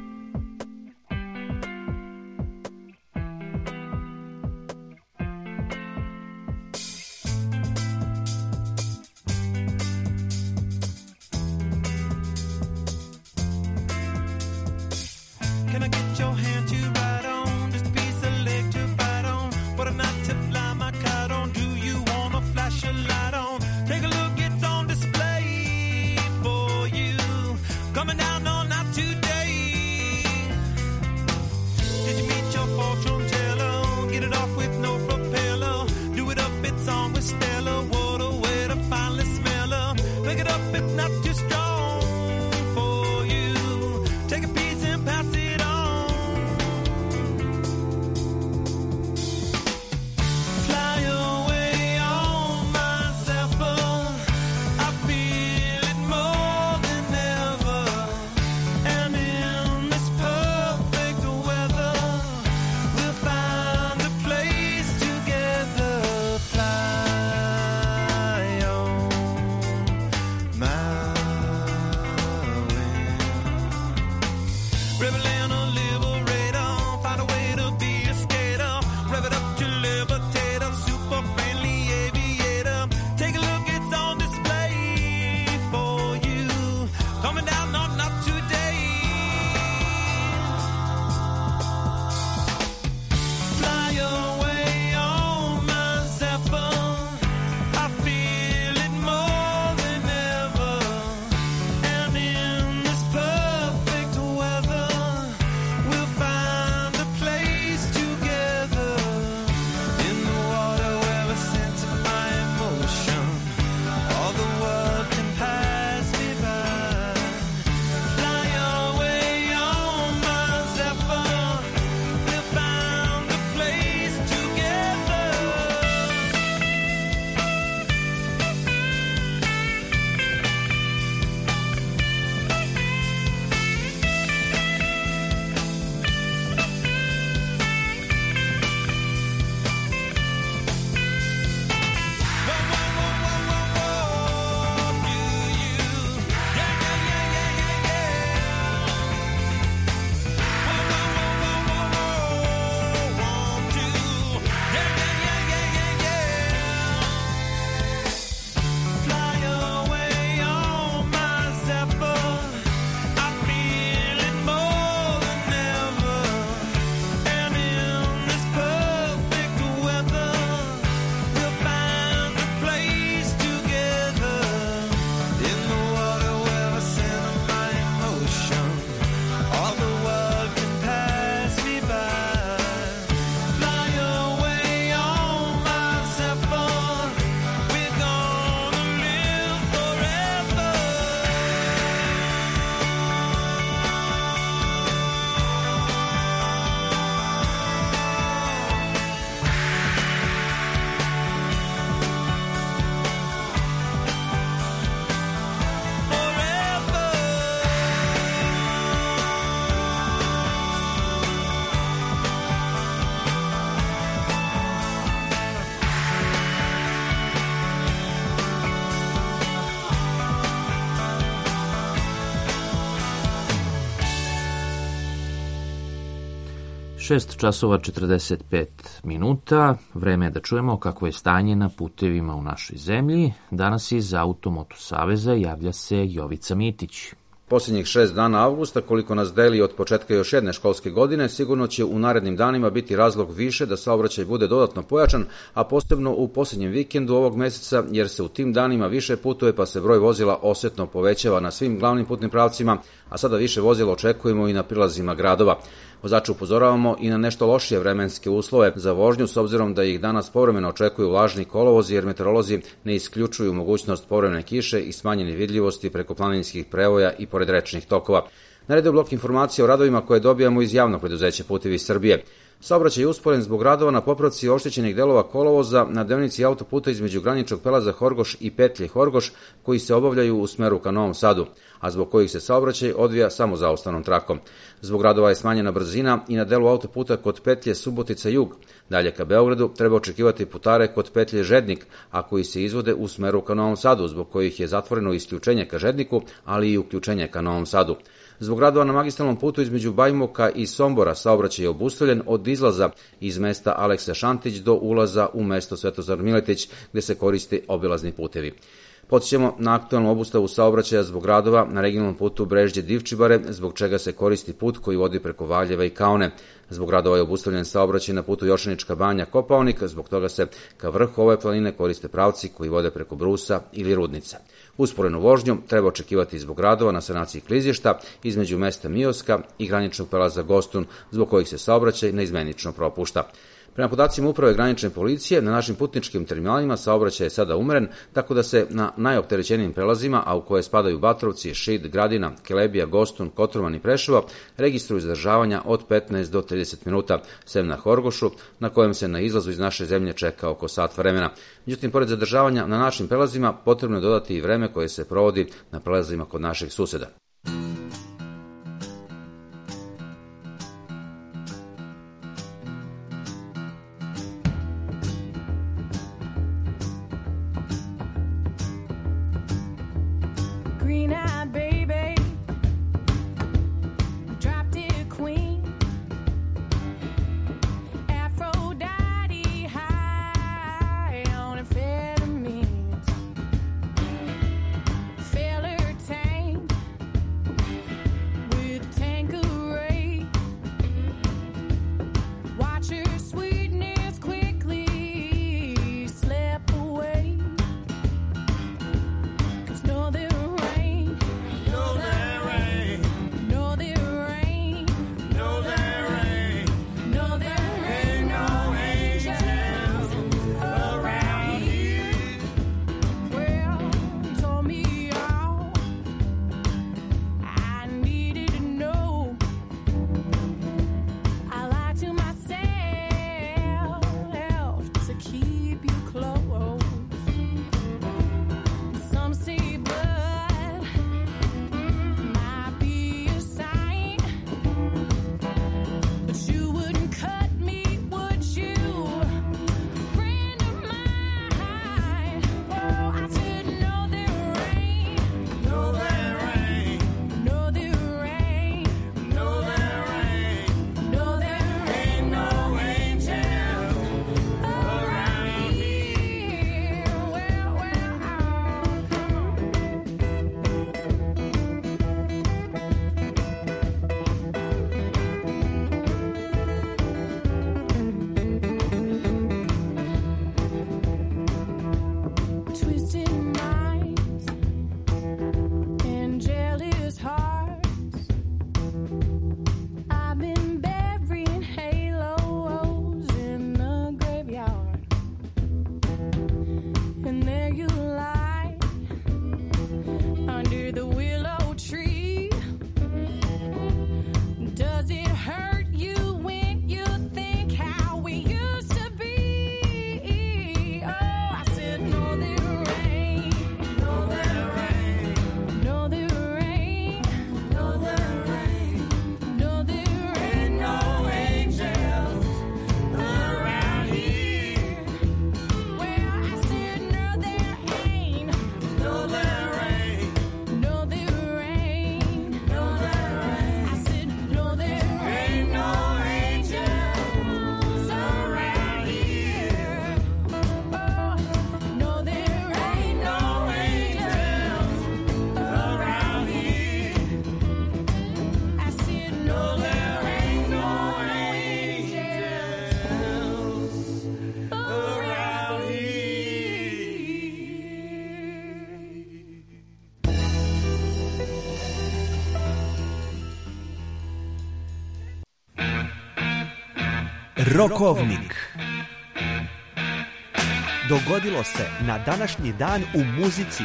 Can I get your hand to ride on? Just a piece of leg to bite on. What a night to fly my kite on. Do you wanna flash a light on? Take a look, it's on display for you. Coming down all night today. šest časova četrdeset pet minuta. Vreme je da čujemo kako je stanje na putevima u našoj zemlji. Danas iz Automoto saveza javlja se Jovica Mitić. Posljednjih šest dana avgusta, koliko nas deli od početka još jedne školske godine, sigurno će u narednim danima biti razlog više da saobraćaj bude dodatno pojačan, a posebno u posljednjem vikendu ovog meseca, jer se u tim danima više putuje pa se broj vozila osetno povećava na svim glavnim putnim pravcima, a sada više vozila očekujemo i na prilazima gradova. Vozače upozoravamo i na nešto lošije vremenske uslove za vožnju, s obzirom da ih danas povremeno očekuju vlažni kolovozi, jer meteorolozi ne isključuju mogućnost povremene kiše i smanjene vidljivosti preko planinskih prevoja i pored rečnih tokova. Na redu je blok informacija o radovima koje dobijamo iz javnog preduzeća Putevi Srbije. Saobraćaj je usporen zbog radova na popravci oštećenih delova kolovoza na deonici autoputa između graničnog prelaza Horgoš i petlje Horgoš, koji se obavljaju u smeru ka Novom Sadu, a zbog kojih se saobraćaj odvija samo zaustavnom trakom. Zbog radova je smanjena brzina i na delu autoputa kod petlje Subotica Jug. Dalje ka Beogradu treba očekivati putare kod petlje Žednik, a koji se izvode u smeru ka Novom Sadu, zbog kojih je zatvoreno isključenje ka Žedniku, ali i uključenje ka Novom Sadu. Zbog radova na magistralnom putu između Bajmoka i Sombora saobraćaj je obustavljen od izlaza iz mesta Aleksa Šantić do ulaza u mesto Svetozar Miletić, gde se koriste obilazni putevi. Podsjećamo na aktualnu obustavu saobraćaja zbog radova na regionalnom putu Brežđe-Divčibare, zbog čega se koristi put koji vodi preko Valjeva i Kaone. Zbog radova je obustavljen saobraćaj na putu Jošanička Banja-Kopaonik, zbog toga se ka vrhu ove planine koriste pravci koji vode preko Brusa ili Rudnice. Usporenu vožnju treba očekivati zbog radova na sanaciji klizišta između mesta Mioska i graničnog prelaza Gostun, zbog kojih se saobraćaj neizmenično propušta. Prema podacima Uprave granične policije, na našim putničkim terminalima saobraćaj je sada umeren, tako da se na najopterećenijim prelazima, a u koje spadaju Batrovci, Šid, Gradina, Kelebija, Gostun, Kotroman i Preševo, registruju zadržavanja od petnaest do trideset minuta, sem na Horgošu, na kojem se na izlazu iz naše zemlje čeka oko sat vremena. Međutim, pored zadržavanja na našim prelazima, potrebno je dodati i vreme koje se provodi na prelazima kod naših suseda. Green-eyed baby, drop-dead queen, Aphrodite high on amphetamines, feller tame, Rokovnik. Dogodilo se na današnji dan u muzici.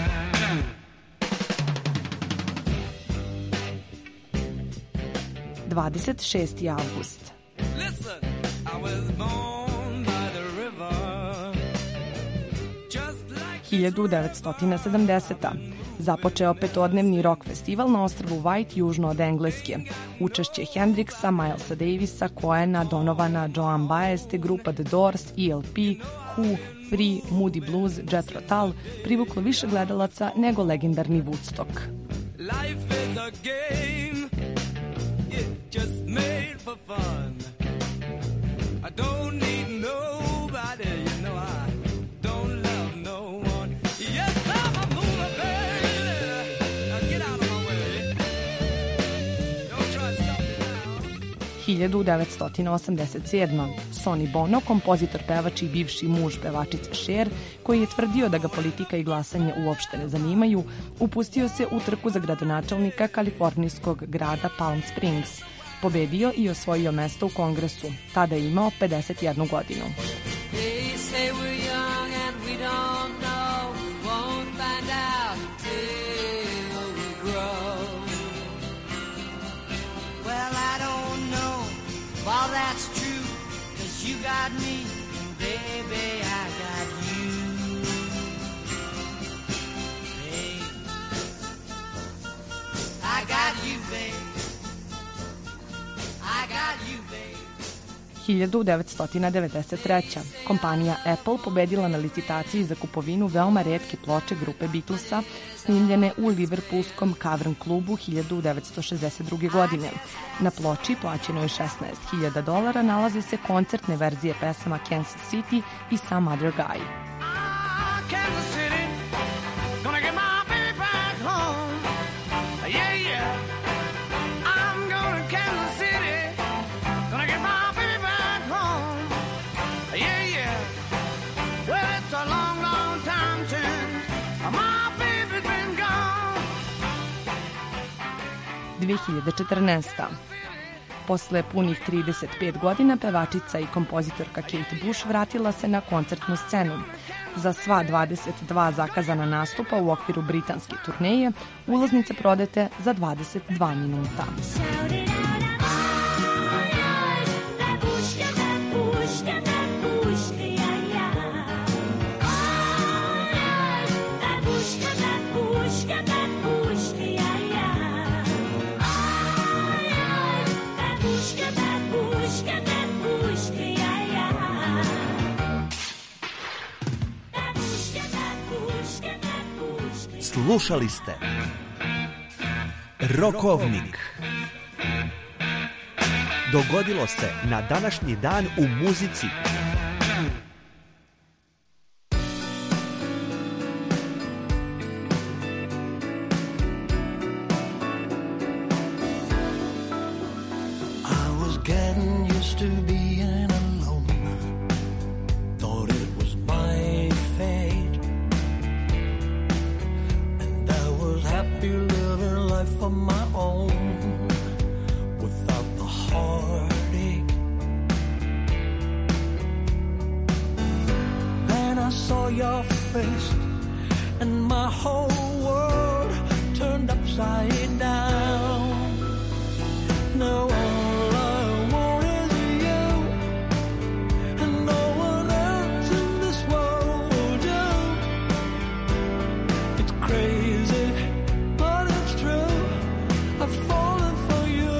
dvadeset šesti avgust. hiljadu devetsto sedamdeseta. Započeo petodnevni rock festival na ostrvu White južno od Engleske. Učešće Hendrixa, Milesa Davisa, Cohena, Donovana, Joan Baez te grupa The Doors, E L P, Who, Free, Moody Blues, Jethro Tull privuklo više gledalaca nego legendarni Woodstock. Life is a game, it's just made for fun. I don't need nobody, you know I don't love no one. Yes, I'm a mover, baby. Now get out of my way. Don't try to stop me now. hiljadu devetsto osamdeset sedma. Sonny Bono, kompozitor, pevač i bivši muž pevačice Cher, koji je tvrdio da ga politika i glasanje uopšte ne zanimaju, upustio se u trku za gradonačelnika kalifornijskog grada Palm Springs. Pobedio i osvojio mesto u Kongresu. Tada je imao pedeset jednu godinu. They say we're young and we don't know. We won't find out till we grow. Well, I don't know if all that's true, 'cause you got me, and baby, I got you. Hey, I got you, babe. I got you, babe. hiljadu devetsto devedeset treća. Kompanija Apple pobedila na licitaciji za kupovinu veoma retke ploče grupe Beatlesa, snimljene u Liverpoolskom Cavern klubu hiljadu devetsto šezdeset druge. godine. Na ploči, plaćeno je šesnaest hiljada dolara, nalaze se koncertne verzije pesama Kansas City i Some Other Guy. Kansas City, gonna get my baby back home. Yeah, yeah. I'm going to Kansas City, gonna get my baby back home. Yeah, yeah. Well, it's a long, long time since my baby's been gone. dve hiljade četrnaesta. Posle punih trideset pet godina pevačica i kompozitorka Kate Bush vratila se na koncertnu scenu. Za sva dvadeset dva zakazana nastupa u okviru britanske turneje ulaznice prodate za dvadeset dva minuta. Slušali ste Rokovnik. Dogodilo se na današnji dan u muzici. I was getting used to being alone. Thought it was my fate. And I was happy living life on my own without the heartache. Then I saw your face and my whole world turned upside down. Now all I want is you, and no one else in this world will do. It's crazy, but it's true. I've fallen for you.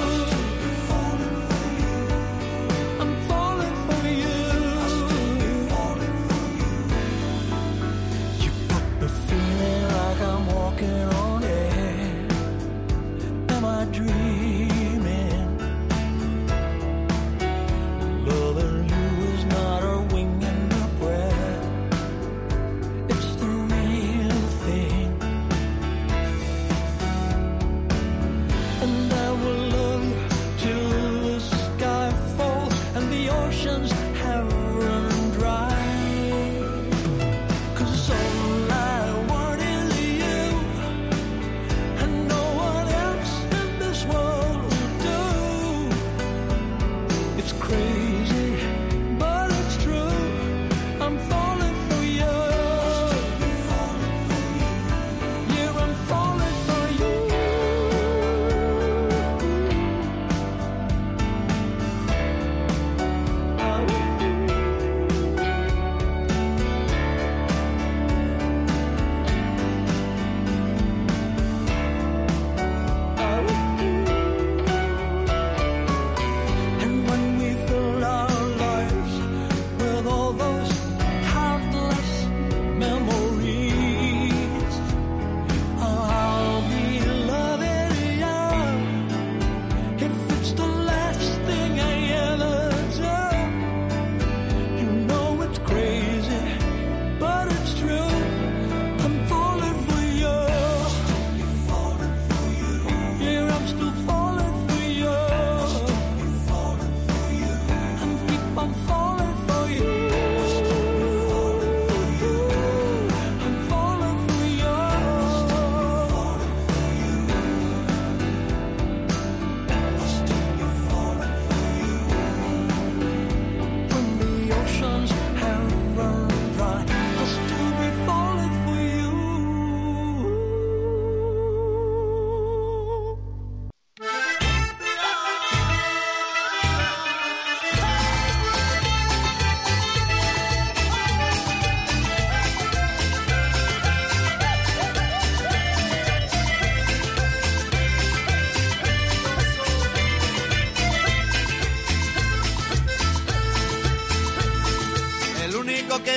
I'm falling for you. You got me feeling like I'm walking on air.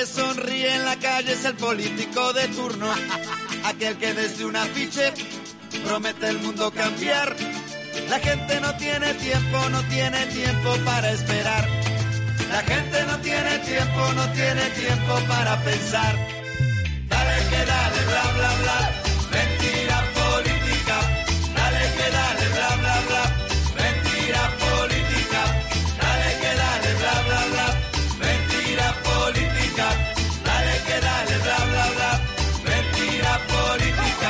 que sonríe en la calle es el político de turno, aquel que desde un afiche promete el mundo cambiar. La gente no tiene tiempo, no tiene tiempo para esperar. La gente no tiene tiempo, no tiene tiempo para pensar. Dale que dale, bla, bla, bla, mentira política. Dale que dale, bla, bla, bla, mentira política. Dale que dale, bla, bla, bla, mentira política. Dale que dale, bla, bla, bla, mentira política.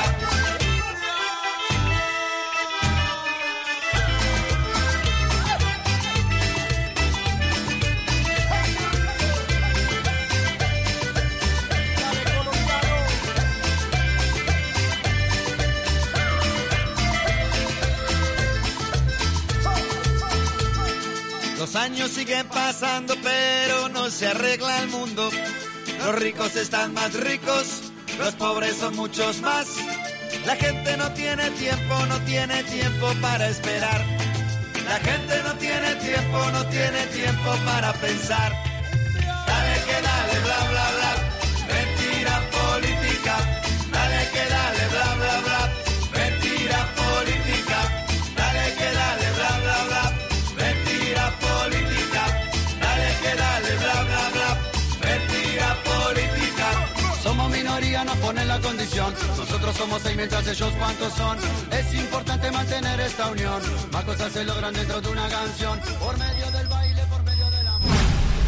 Los años siguen pasando, pero no se arregla el mundo. Los ricos están más ricos, los pobres son muchos más. La gente no tiene tiempo, no tiene tiempo para esperar. La gente no tiene tiempo, no tiene tiempo para pensar. Dale que dale, bla, bla, bla, mentira política. Dale que dale, bla, bla, bla, mentira política. Dale que dale, bla, bla, bla, mentira política. Dale que dale, bla, bla, bla, mentira política. Somos minoría, nos ponen la condición. Nosotros somos seis mientras ellos cuántos son. Es importante mantener esta unión. Más cosas se logran dentro de una canción. Por medio del baile, por medio del amor.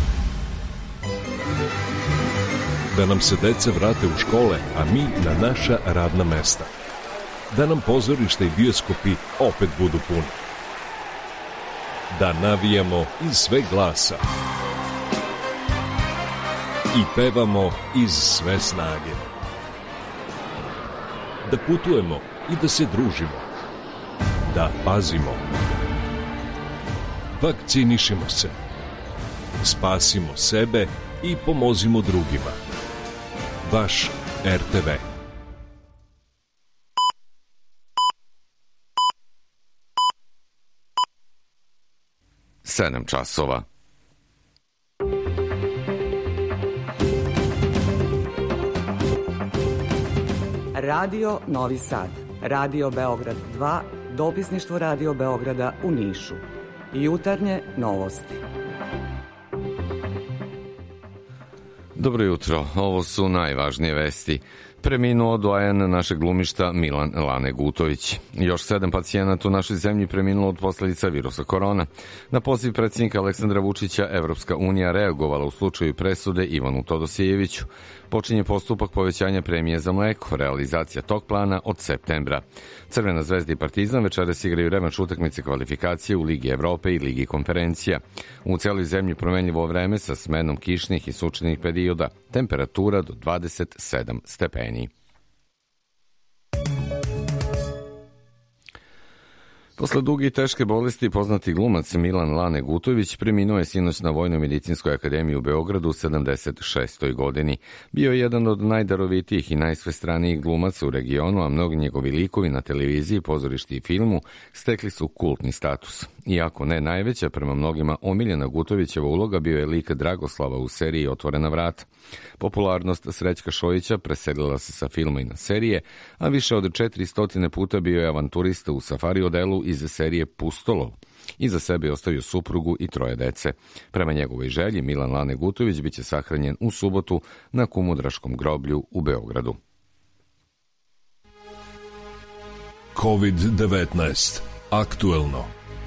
Da nam se deca vrate u škole, a mi na naša radna mesta. Da nam pozorište i bioskopi opet budu puni. Da navijamo iz sve glasa. I pevamo iz sve snage. Da putujemo i da se družimo. Da pazimo. Vakcinišimo se. Spasimo sebe i pomozimo drugima. Vaš er te ve. Sedam časova. Radio Novi Sad, Radio Beograd dva, dopisništvo Radio Beograda u Nišu. Jutarnje novosti. Dobro jutro, ovo su najvažnije vesti. Preminuo doajan našeg glumišta Milan Lane Gutović. Još sedam pacijenata u našoj zemlji preminulo od posledica virusa korona. Na poziv predsjednika Aleksandra Vučića, Evropska unija reagovala u slučaju presude Ivanu Todosijeviću. Počinje postupak povećanja premije za mleko, realizacija tog plana od septembra. Crvena zvezda i Partizan večeras igraju revanš utakmice kvalifikacije u Ligi Evrope i Ligi konferencija. U celoj zemlji promenljivo vreme sa smenom kišnih i sunčanih perioda, temperatura do dvadeset sedam stepeni. Posle duge i teške bolesti, poznati glumac Milan Lane Gutović preminuo je sinoć na Vojno-medicinskoj akademiji u Beogradu u sedamdeset šestoj godini. Bio je jedan od najdarovitijih i najsvestranijih glumaca u regionu, a mnogi njegovi likovi na televiziji, pozorišti i filmu stekli su kultni status. Iako ne najveća, prema mnogima omiljena Gutovićeva uloga bio je lik Dragoslava u seriji Otvorena vrata. Popularnost Srećka Šojića preselila se sa filma i na serije, a više od četiristo puta bio je avanturista u safari odelu iz serije Pustolov. Iza sebe je ostavio suprugu i troje dece. Prema njegovoj želji, Milan Lane Gutović biće sahranjen u subotu na Kumodraškom groblju u Beogradu. kovid devetnaest. Aktuelno.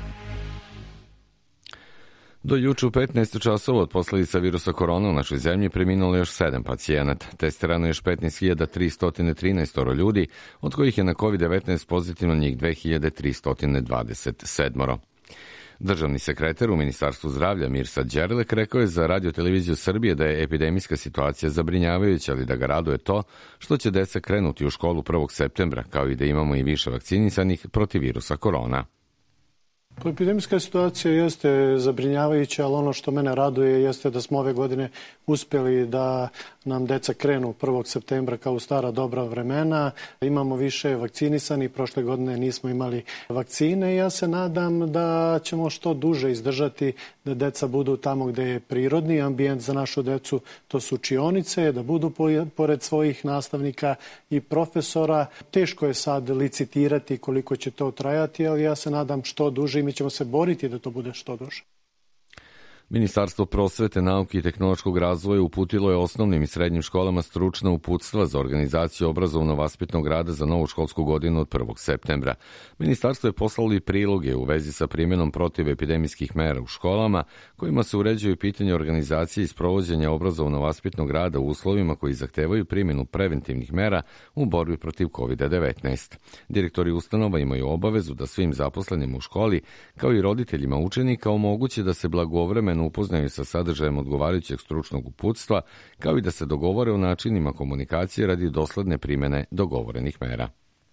Do juče u petnaest časova od posledica virusa korona u našoj zemlji preminulo još sedam pacijenata. Testirano još petnaest hiljada tristo trinaest ljudi, od kojih je na kovid devetnaest pozitivno njih dve hiljade tristo dvadeset sedam. Državni sekretar u Ministarstvu zdravlja Mirsad Đerlek rekao je za Radio televiziju Srbije da je epidemijska situacija zabrinjavajuća, ali da ga raduje to što će deca krenuti u školu prvog septembra, kao i da imamo i više vakcinisanih protiv virusa korona. Pa epidemijska situacija jeste zabrinjavajuća, ali ono što mene raduje jeste da smo ove godine uspjeli da nam deca krenu prvog septembra kao u stara dobra vremena. Imamo više vakcinisani, prošle godine nismo imali vakcine i ja se nadam da ćemo što duže izdržati da deca budu tamo gde je prirodni ambijent za našu decu, to su učionice, da budu pored svojih nastavnika i profesora. Teško je sad licitirati koliko će to trajati, ali ja se nadam što duže i mi ćemo se boriti da to bude što duže. Ministarstvo prosvete, nauke i tehnološkog razvoja uputilo je osnovnim i srednjim školama stručna uputstva za organizaciju obrazovno-vaspitnog rada za novu školsku godinu od prvog septembra. Ministarstvo je poslalo i priloge u vezi sa primjenom protivepidemijskih mera u školama, kojima se uređuju pitanje organizacije i sprovođenja obrazovno-vaspitnog rada u uslovima koji zahtevaju primjenu preventivnih mera u borbi protiv kovid devetnaest. Direktori ustanova imaju obavezu da svim zaposlenima u školi, kao i roditeljima učenika, omoguće da se blagovremeno upoznaju sa sadržajem odgovarajućeg stručnog uputstva, kao i da se dogovore o načinima komunikacije radi dosledne primjene dogovorenih mera.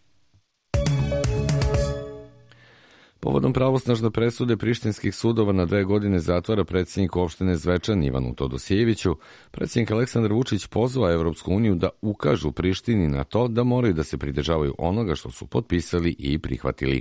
Povodom pravosnažne presude prištinskih sudova na dve godine zatvora predsjednik opštine Zvečan Ivanu Todosijeviću, predsjednik Aleksandar Vučić pozvao Evropsku uniju da ukažu Prištini na to da moraju da se pridržavaju onoga što su potpisali i prihvatili.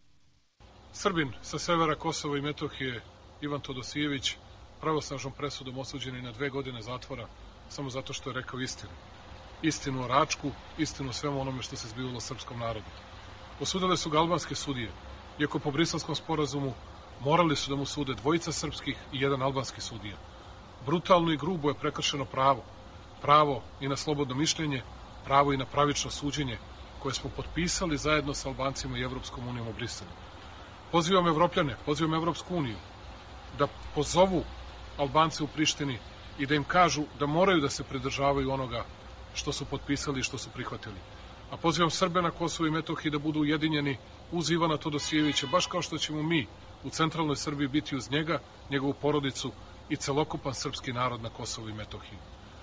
Srbin sa severa Kosova i Metohije Ivan Todosijević pravosnažnom presudom osuđen na dve godine zatvora samo zato što je rekao istinu. Istinu o Račku, istinu o svemu onome što se zbivalo srpskom narodu. Osudile su ga albanske sudije, iako po Briselskom sporazumu morali su da mu sude dvojica srpskih i jedan albanski sudija. Brutalno i grubo je prekršeno pravo. Pravo i na slobodno mišljenje, pravo i na pravično suđenje, koje smo potpisali zajedno sa Albancima i Evropskom unijom u Briselu. Pozivam Evropljane, pozivam Evropsku uniju da pozovu Albance u Prištini i da im kažu da moraju da se pridržavaju onoga što su potpisali i što su prihvatili. A pozivam Srbe na Kosovu i Metohiji da budu ujedinjeni uz Ivana Todosijevića, baš kao što ćemo mi u centralnoj Srbiji biti uz njega, njegovu porodicu i celokupan srpski narod na Kosovu i Metohiji.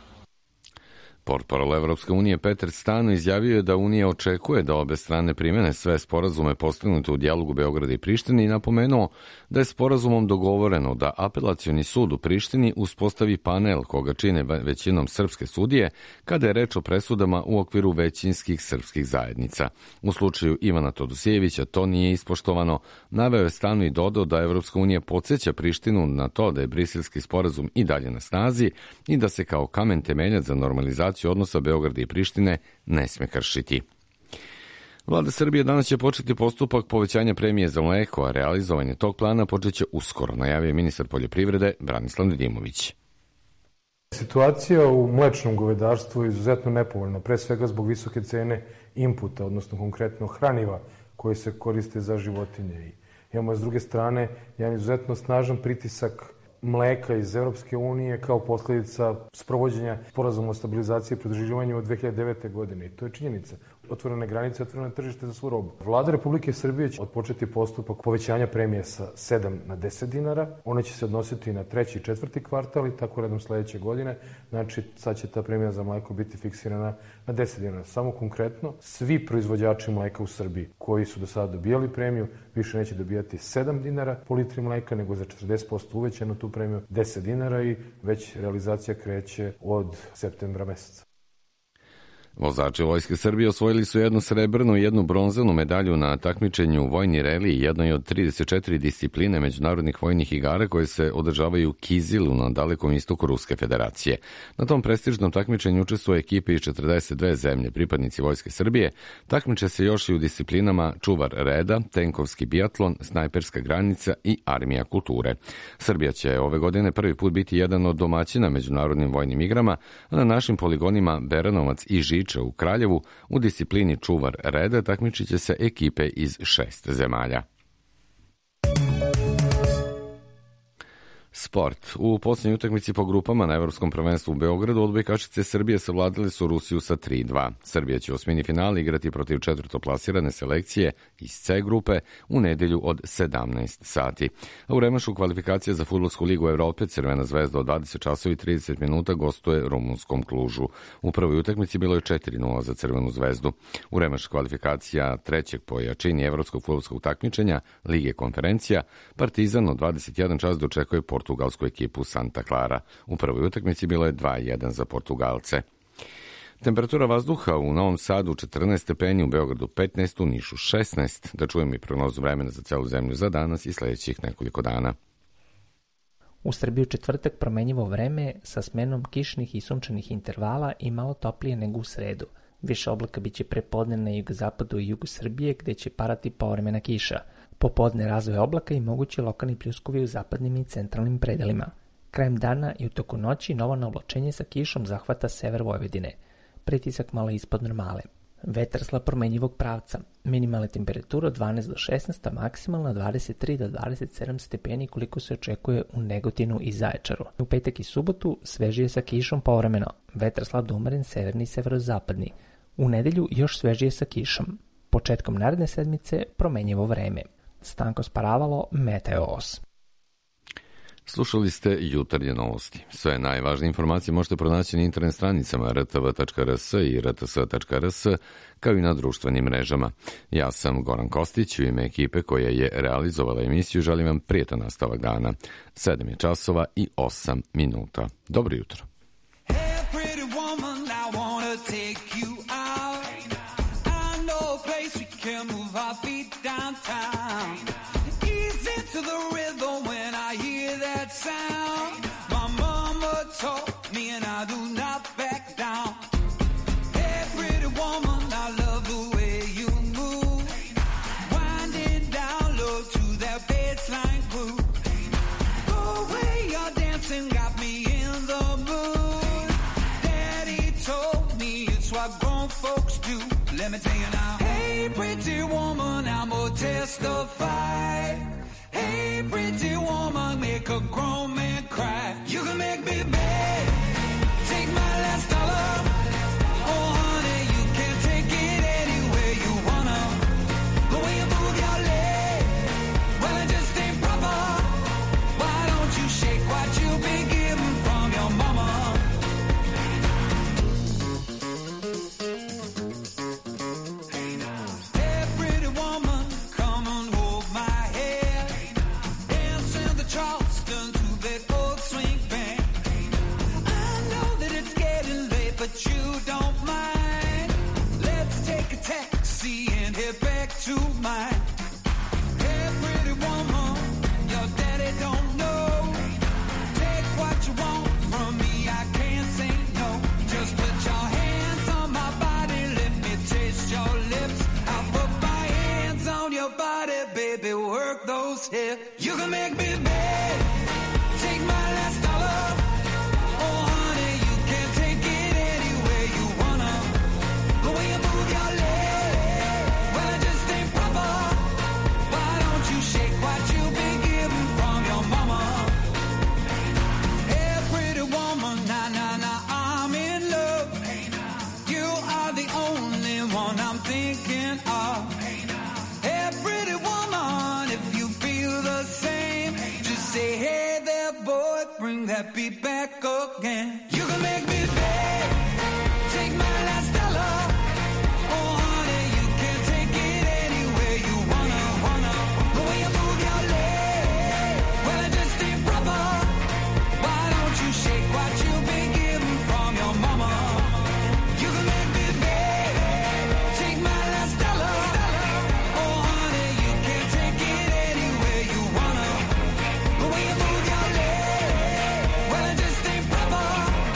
Portparol Evropske unije Peter Stano izjavio je da Unija očekuje da obe strane primene sve sporazume postignute u dijalogu Beograda i Prištine i napomenuo da je sporazumom dogovoreno da apelacioni sud u Prištini uspostavi panel koga čine većinom srpske sudije kada je reč o presudama u okviru većinskih srpskih zajednica. U slučaju Ivana Todosijevića to nije ispoštovano. Naveo je Stano i dodao da Evropska unija podsjeća Prištinu na to da je Briselski sporazum i dalje na snazi i da se kao kamen temeljac za normalizaciju odnosa Beograda i Prištine ne sme kršiti. Vlada Srbije danas će početi postupak povećanja premije za mleko, a realizovanje tog plana počeće uskoro, najavio ministar poljoprivrede Branislav Nedimović. Situacija u mlečnom govedarstvu je izuzetno nepovoljna, pre svega zbog visoke cene inputa, odnosno konkretno hraniva koje se koriste za životinje. I imamo s druge strane jedan izuzetno snažan pritisak mleka iz Evropske unije kao posljedica sprovođenja sporazuma o stabilizaciji i pridruživanju od dve hiljade devete. godine. I to je činjenica. Otvorene granice, otvorene tržište za svu robu. Vlada Republike Srbije će odpočeti postupak povećanja premije sa sedam na deset dinara. One će se odnositi na treći i četvrti kvartal i tako redom sledeće godine. Znači, sad će ta premija za mleko biti fiksirana na deset dinara. Samo konkretno, svi proizvođači mleka u Srbiji koji su do sada dobijali premiju, više neće dobijati sedam dinara po litri mleka, nego za četrdeset posto uvećanu tu premiju deset dinara i već realizacija kreće od septembra meseca. Vozači Vojske Srbije osvojili su jednu srebrnu i jednu bronzanu medalju na takmičenju Vojni reli, jednoj od trideset četiri discipline međunarodnih vojnih igara koje se održavaju u Kizilu na dalekom istoku Ruske federacije. Na tom prestižnom takmičenju učestvuje ekipe iz četrdeset dve zemlje, pripadnici Vojske Srbije. Takmiče se još i u disciplinama čuvar reda, tenkovski biatlon, snajperska granica i armija kulture. Srbija će ove godine prvi put biti jedan od domaćina međunarodnim vojnim igrama, a na našim poligonima Beranovac i Žič u Kraljevu u disciplini čuvar reda takmičit će se ekipe iz šest zemalja. Sport. U posljednjoj utakmici po grupama na Evropskom prvenstvu u Beogradu odbojkašice Srbije savladali su Rusiju sa tri dva. Srbija će u osmini finala igrati protiv četvrtoplasirane selekcije iz C grupe u nedelju od sedamnaest sati. A u revanšu kvalifikacija za Fudbalsku ligu Evrope Crvena zvezda od dvadeset časova i trideset minuta gostuje rumunskom Klužu. U prvoj utakmici bilo je četiri nula za Crvenu zvezdu. U revanš kvalifikacija trećeg po jačini evropskog fudbalskog takmičenja Lige konferencija Partizan od dvadeset jedan čas dočekuje portugalsku ekipu Santa Clara. U prvoj utakmici bilo je dva jedan za Portugalce. Temperatura vazduha u Novom Sadu četrnaest stepeni, u Beogradu petnaest, u Nišu šesnaest. Da čujemo i prognozu vremena za celu zemlju za danas i sledećih nekoliko dana. U Srbiji u četvrtak promenjivo vreme sa smenom kišnih i sunčanih intervala i malo toplije nego u sredu. Više oblaka biće prepodne na jugozapadu i jugu Srbije gde će parati povremena kiša. Popodne razvoj oblaka i mogući lokalni pljuskovi u zapadnim i centralnim predelima. Krajem dana i u toku noći novo naoblačenje sa kišom zahvata sever Vojvodine. Pritisak malo ispod normale. Vetar slab promenjivog pravca. Minimalna temperatura od dvanaest do šesnaest, a maksimalna dvadeset tri do dvadeset sedam stepeni koliko se očekuje u Negotinu i Zaječaru. U petak i subotu svežije sa kišom povremeno. Vetar slab do umeren severni i severozapadni. U nedelju još svežije sa kišom. Početkom naredne sedmice promenjivo vreme. Stanko Sparavalo, Meteos. Slušali ste jutarnje novosti. Sve najvažnije informacije možete pronaći na internet stranicama r t v tačka r s i r t s tačka r s, kao i na društvenim mrežama. Ja sam Goran Kostić, u ime ekipe koja je realizovala emisiju želim vam prijetan nastavak dana. sedam je časova i osam minuta. Dobro jutro. To the rhythm when I hear that sound. My mama taught me and I do not back down. Hey, pretty woman, I love the way you move. Winding down low to that bassline groove. The way you're dancing got me in the mood. Daddy told me it's what grown folks do. Let me tell you now. Hey, pretty woman, I'm gonna testify. Hey, pretty woman, make a grown man cry. You can make me beg, take my last dollar. Oh, honey, you can take it anywhere you wanna. The way you move your leg, well, it just ain't proper. Why don't you shake what you've been given from your mama? Hey, pretty woman, come and hold my hand. Charleston to that old swing band. I know that it's getting late, but you don't mind. Let's take a taxi and head back to mine. Hey, pretty woman, your daddy don't know. Take what you want from me, I can't say no. Just put your hands on my body, let me taste your lips. I'll put my hands on your body, baby, work those hips. You can make me beg, take my last dollar. Oh, honey, you can take it anywhere you wanna. The way you move your leg, well, it just ain't proper. Why don't you shake what you've been given from your mama? Hey, pretty woman, nah, nah, nah, I'm in love. You are the only one I'm thinking of. Hey, pretty woman, if you feel the same, just say, hey there, boy, bring that beat back again. You can make me beg, take my last dollar. Oh, honey, you can take it anywhere you wanna, wanna. The way you move your leg, well, it just ain't proper. Why don't you shake what you've been given from your mama? You can make me beg, take my last dollar. Oh, honey, you can take it anywhere you wanna. The way you move your leg, well, it just ain't proper.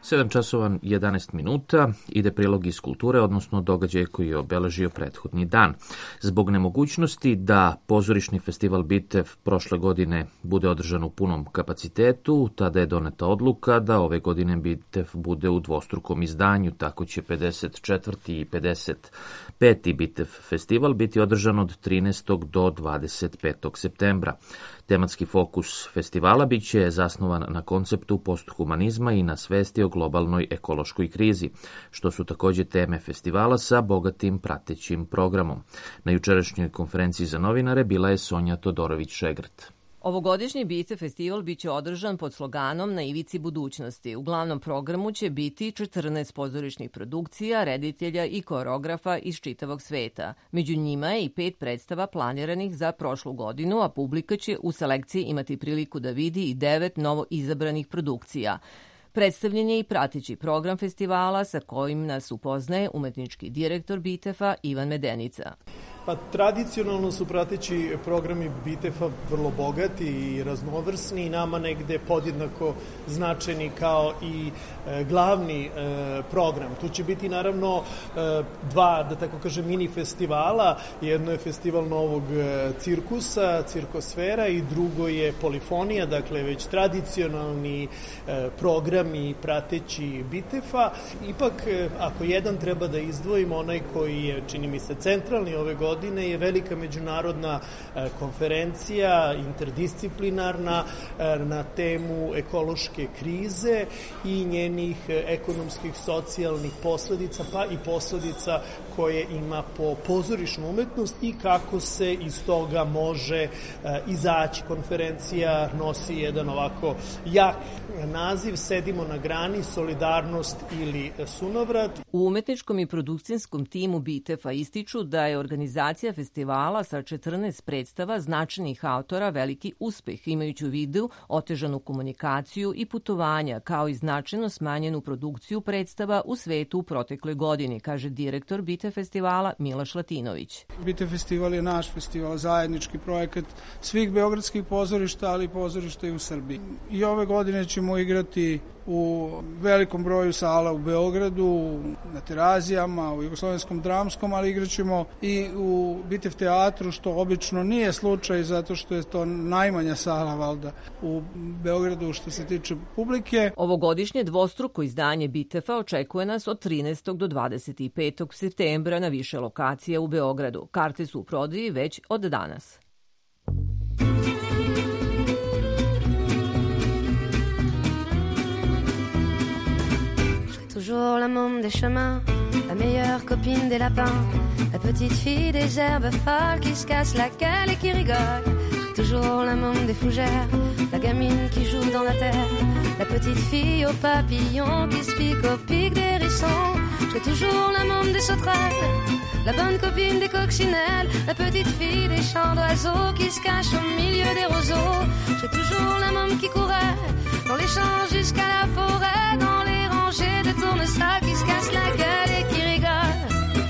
sedam časova jedanaest minuta ide prilog iz kulture, odnosno događaj koji je obeležio prethodni dan. Zbog nemogućnosti da pozorišni festival Bitev prošle godine bude održan u punom kapacitetu, tada je doneta odluka da ove godine Bitev bude u dvostrukom izdanju, tako će pedeset četvrti i pedeset peti Bitev festival biti održan od trinaestog do dvadeset petog septembra. Tematski fokus festivala biće zasnovan na konceptu posthumanizma i na svesti o globalnoj ekološkoj krizi, što su takođe teme festivala sa bogatim pratećim programom. Na jučerašnjoj konferenciji za novinare bila je Sonja Todorović-Šegrt. Ovogodišnji Bitev festival biće održan pod sloganom Na ivici budućnosti. U glavnom programu će biti četrnaest pozorišnih produkcija, reditelja i koreografa iz čitavog sveta. Među njima je i pet predstava planiranih za prošlu godinu, a publika će u selekciji imati priliku da vidi i devet novo izabranih produkcija. Predstavljen je i prateći program festivala sa kojim nas upoznaje umetnički direktor Bitefa Ivan Medenica. Pa tradicionalno su prateći programi Bitefa vrlo bogati i raznovrsni i nama negde podjednako značajni kao i e, glavni e, program. Tu će biti naravno e, dva, da tako kažem, mini festivala. Jedno je festival novog e, cirkusa, cirkosfera i drugo je polifonija, dakle već tradicionalni e, program i prateći Bitefa. Ipak, e, ako jedan treba da izdvojimo, onaj koji je, čini mi se, centralni ove godine, godine je velika međunarodna konferencija, interdisciplinarna, na temu ekološke krize i njenih ekonomskih, socijalnih posledica, pa i posledica koje ima po pozorišnu umetnost i kako se iz toga može izaći. Konferencija nosi jedan ovako jak naziv, sedimo na grani, solidarnost ili sunovrat. U umetničkom i produkcijskom timu Bitefa ističu da je organizacija festivala sa četrnaest predstava značajnih autora veliki uspeh, imajući u vidu otežanu komunikaciju i putovanja, kao i značajno smanjenu produkciju predstava u svetu u protekloj godini, kaže direktor Bitev festivala Miloš Latinović. Bitev festival je naš festival, zajednički projekat svih beogradskih pozorišta, ali i pozorišta i u Srbiji. I ove godine ćemo igrati u velikom broju sala u Beogradu, na Terazijama, u Jugoslovenskom dramskom, ali igraćemo i u Bitev teatru, što obično nije slučaj zato što je to najmanja sala valda u Beogradu što se tiče publike. Ovogodišnje dvostruko izdanje Bitefa očekuje nas od trinaestog do dvadeset petog septembra na više lokacija u Beogradu. Karte su u prodaji već od danas. Toujours la môme des chemins, la meilleure copine des lapins, la petite fille des herbes folles qui se casse la gueule et qui rigole. Toujours la môme des fougères, la gamine qui joue dans la terre, la petite fille aux papillons qui se pique au pic des hérissons. J'ai toujours la môme des sauterelles, la bonne copine des coccinelles, la petite fille des champs d'oiseaux qui se cache au milieu des roseaux. J'ai toujours la môme qui courait dans les champs jusqu'à la forêt, dans les rangées de tournesols qui se cassent la gueule et qui rigolent.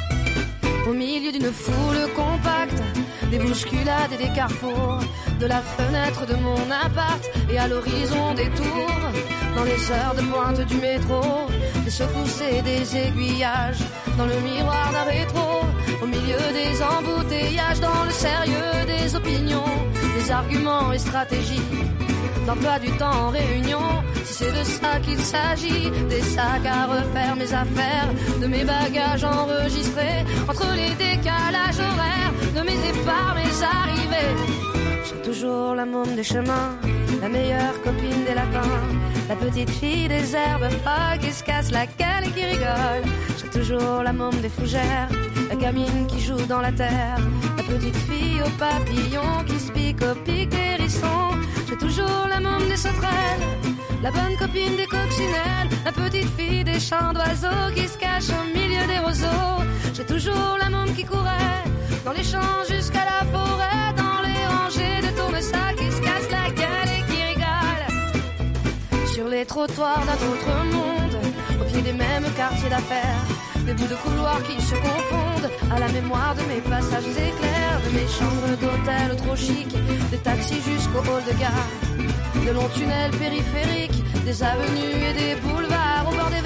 Au milieu d'une foule compacte, des bousculades et des carrefours, de la fenêtre de mon appart et à l'horizon des tours, dans les heures de pointe du métro, des secousses et des aiguillages, dans le miroir d'un rétro, au milieu des embouteillages, dans le sérieux des opinions, des arguments et stratégies, d'emploi du temps en réunion, si c'est de ça qu'il s'agit, des sacs à refaire, mes affaires, de mes bagages enregistrés, entre les décalages horaires, de mes départs, mes arrivées. J'ai toujours la môme des chemins, la meilleure copine des lapins, la petite fille des herbes folles qui se casse la gueule et qui rigole. J'ai toujours la môme des fougères, la gamine qui joue dans la terre, la petite fille aux papillons qui se pique au pic des hérissons. J'ai toujours la môme des sauterelles, la bonne copine des coccinelles, la petite fille des champs d'oiseaux qui se cache au milieu des roseaux. J'ai toujours la môme qui courait dans les champs jusqu'à la forêt, dans les rangées de tournesols qui se cassent la gueule et qui rigolent. Sur les trottoirs d'un autre monde, au pied des mêmes quartiers d'affaires, des bouts de couloirs qui se confondent à la mémoire de mes passages éclairs, de mes chambres d'hôtel trop chic, des taxis jusqu'au hall de gare, de longs tunnels périphériques, des avenues et des boulevards au bord des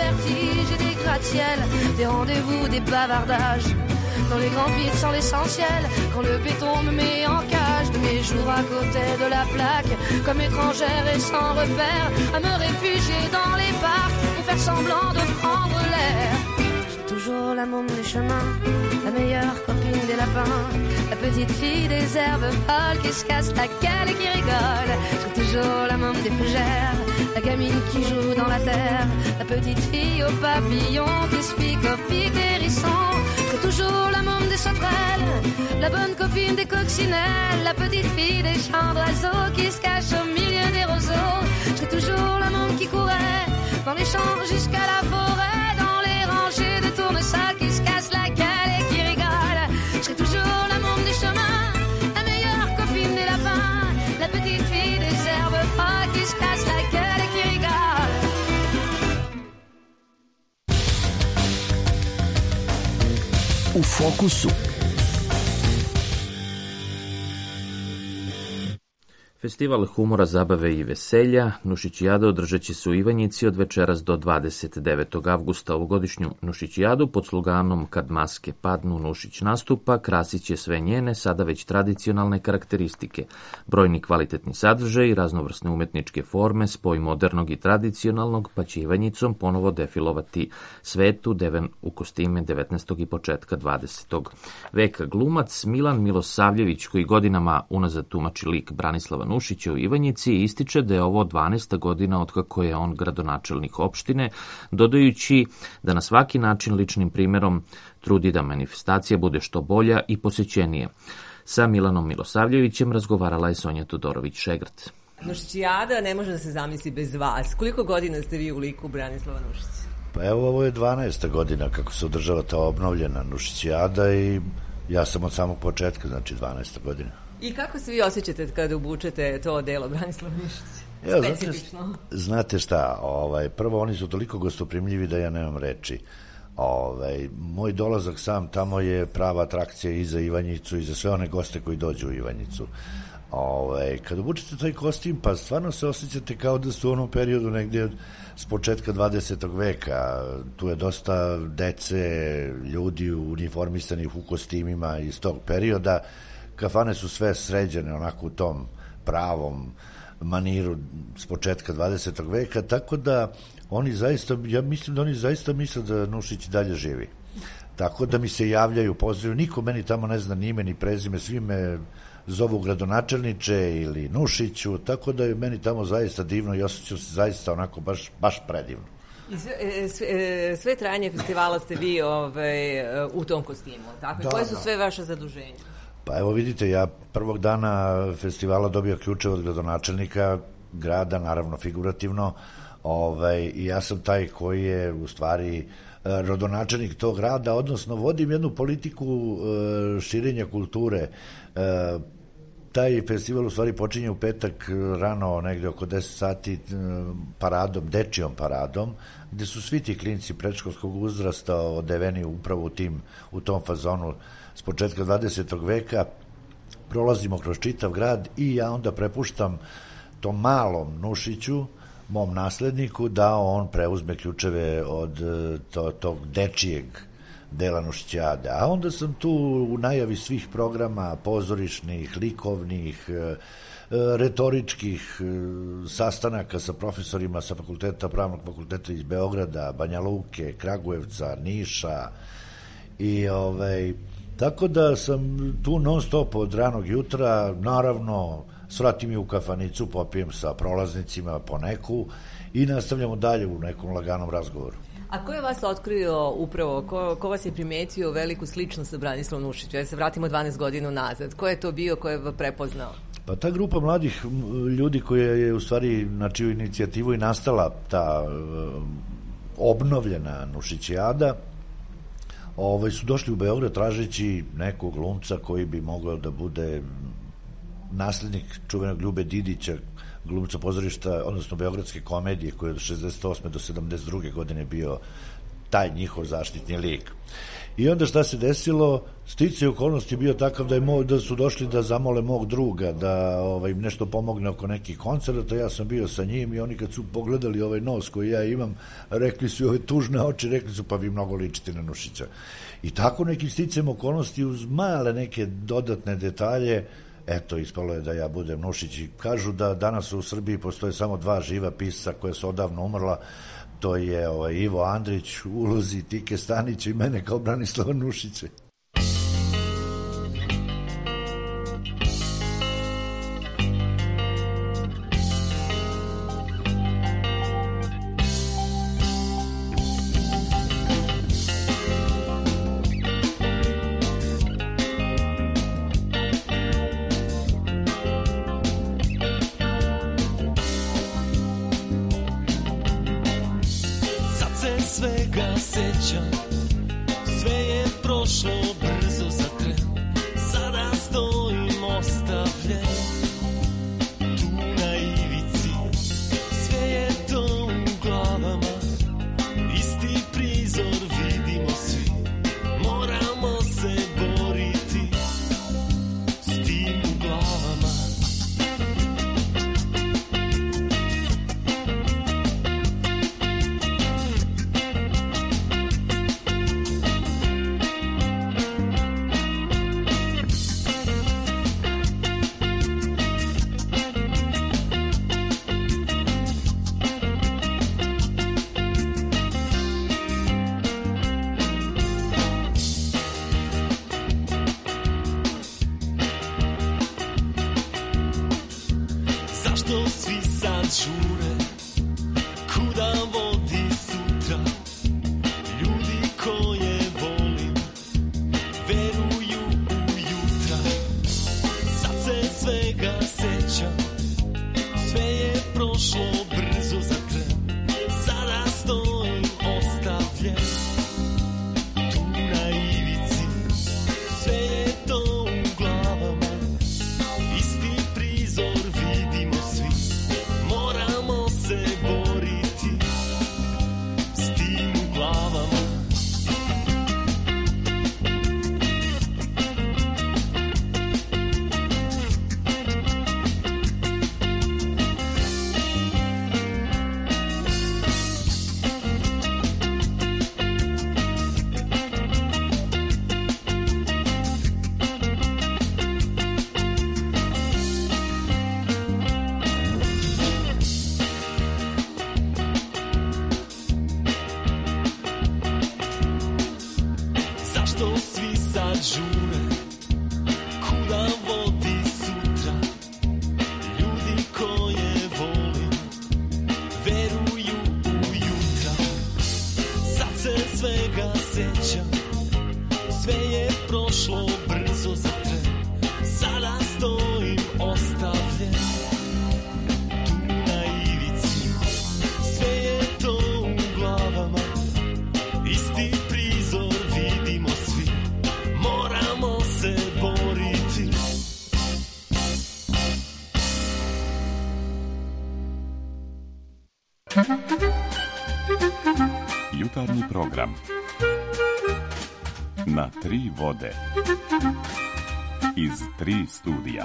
gratte-ciel, des rendez-vous, des bavardages. Dans les grands vides sans l'essentiel, quand le béton me met en cage, de mes jours à côté de la plaque, comme étrangère et sans repère, à me réfugier dans les parcs pour faire semblant de prendre l'air. J'ai toujours la môme des chemins, la meilleure copine des lapins, la petite fille des herbes folles qui se casse la gueule et qui rigole. J'ai toujours la môme des fougères, la gamine qui joue dans la terre, la petite fille aux papillons qui se pique au pic des hérissons. J'ai toujours la môme des sauterelles, la bonne copine des coccinelles, la petite fille des champs d'oiseaux qui se cache au milieu des roseaux. J'ai toujours la môme qui courait dans les champs jusqu'à la forêt, dans les rangées de tournesols qui se cassent la gueule et qui rigolent. J'ai toujours la môme des chemins, la meilleure copine des lapins, la petite fille des herbes folles qui se casse la gueule et qui rigole. U fokusu. Festival humora, zabave i veselja Nušićijada održat će se u Ivanjici od večeras do dvadeset devetog avgusta. Ovogodišnju Nušićijadu pod sloganom Kad maske padnu, Nušić nastupa, krasit će sve njene, sada već tradicionalne karakteristike. Brojni kvalitetni sadržaj i raznovrsne umetničke forme, spoj modernog i tradicionalnog, pa će Ivanjicom ponovo defilovati svetu, deven u kostime devetnaestog i početka dvadesetog veka. Glumac Milan Milosavljević, koji godinama unazad tumači lik Branislava Nušića u Ivanjici, ističe da je ovo dvanaesta godina otkako je on gradonačelnik opštine, dodajući da na svaki način ličnim primerom trudi da manifestacija bude što bolja i posećenija. Sa Milanom Milosavljevićem razgovarala je Sonja Todorović-Šegrt. Nušićijada ne može da se zamisli bez vas. Koliko godina ste vi u liku Branislava Nušića? Pa evo, ovo je dvanaesta godina kako se održava ta obnovljena Nušićijada i ja sam od samog početka, znači dvanaesta godina. I kako se vi osjećate kada obučete to delo Branislava Nušića? Evo, Specifično. Znate, znate šta, ovaj, prvo oni su toliko gostoprimljivi da ja nemam reči. Ovaj, moj dolazak sam tamo je prava atrakcija i za Ivanjicu i za sve one goste koji dođu u Ivanjicu. Ovaj, kad obučete taj kostim, pa stvarno se osjećate kao da ste u onom periodu negdje s početka dvadesetog veka. Tu je dosta dece, ljudi uniformisanih u kostimima iz tog perioda. Kafane su sve sređene onako u tom pravom maniru s početka dvadesetog veka, tako da oni zaista, ja mislim da oni zaista misle da Nušić dalje živi. Tako da mi se javljaju, pozivaju, niko meni tamo ne zna ni ime ni prezime, svi me zovu gradonačelniče ili Nušiću, tako da je meni tamo zaista divno i osjećam se zaista onako baš, baš predivno. I sve, sve, sve trajanje festivala ste vi ovaj, u tom kostimu, tako? Da, koje su sve vaše zaduženja? Pa evo vidite, ja prvog dana festivala dobio ključe od gradonačelnika grada, naravno figurativno, ovaj, i ja sam taj koji je u stvari rodonačelnik tog grada, odnosno vodim jednu politiku e, širenja kulture. E, taj festival u stvari počinje u petak rano, negde oko deset sati, paradom, dečijom paradom, gde su svi ti klinci predškolskog uzrasta odeveni upravo u, tim, u tom fazonu s početka dvadesetog veka. Prolazimo kroz čitav grad i ja onda prepuštam tom malom Nušiću, mom nasledniku, da on preuzme ključeve od to, tog dečijeg dela Nušićijade. A onda sam tu u najavi svih programa, pozorišnih, likovnih, retoričkih sastanaka sa profesorima sa fakulteta, pravnog fakulteta iz Beograda, Banja Luke, Kragujevca, Niša i ovaj, tako da sam tu non stop od ranog jutra, naravno svratim je u kafanicu, popijem sa prolaznicima po neku i nastavljamo dalje u nekom laganom razgovoru. A ko je vas otkrio upravo, ko, ko vas je primetio veliku sličnost sa Branislavom Nušićem? Ja se vratimo dvanaest godina nazad. Ko je to bio, ko je prepoznao? Pa ta grupa mladih ljudi koja je u stvari na čiju inicijativu i nastala ta uh, obnovljena Nušićijada, ovaj, su došli u Beograd tražeći nekog glumca koji bi mogao da bude naslednik čuvenog Ljube Didića, glumca pozorišta, odnosno beogradske komedije, koji je od šezdeset osme do sedamdeset druge godine bio taj njihov zaštitni lik. I onda šta se desilo, sticaj okolnosti je bio takav da, je mo, da su došli da zamole mog druga, da ovaj, im nešto pomogne oko nekih koncerta, ja sam bio sa njim i oni kad su pogledali ovaj nos koji ja imam, rekli su ove tužne oči, rekli su pa vi mnogo ličite na Nušića. I tako nekim sticajem okolnosti uz male neke dodatne detalje, eto, ispalo je da ja budem Nušić. I kažu da danas u Srbiji postoje samo dva živa pisca koja su odavno umrla, to je ovaj, Ivo Andrić u ulozi Tike Stanića i mene kao Branislava Nušića. Svega sećam, sve je prošlo brzo za tren. Sada stojim ostavljen tu na ivici. Sve je to u glavama, isti prizor vidimo svi. Moramo se boriti s tim u glavama. Zašto svi sad žure, kuda vodi sutra? Ljudi koje volim, veruju u jutra. Sad se svega sećam, sve je prošlo brzo za tren. Sada stojim ostavljen tu na ivici. Sve je to u glavama, isti prizor vidimo svi. Moramo se boriti s tim u glavama. Zašto svi sad žure, kuda vodi sutra? Ljudi koje volim, veruju u jutra. Sad se svega sećam, sve je prošlo brzo za tren. Sada stojim ostavljen tu na ivici. Sve je to u glavama, isti prizor vidimo svi. Moramo se boriti. Jutarnji program na tri vode iz tri studija.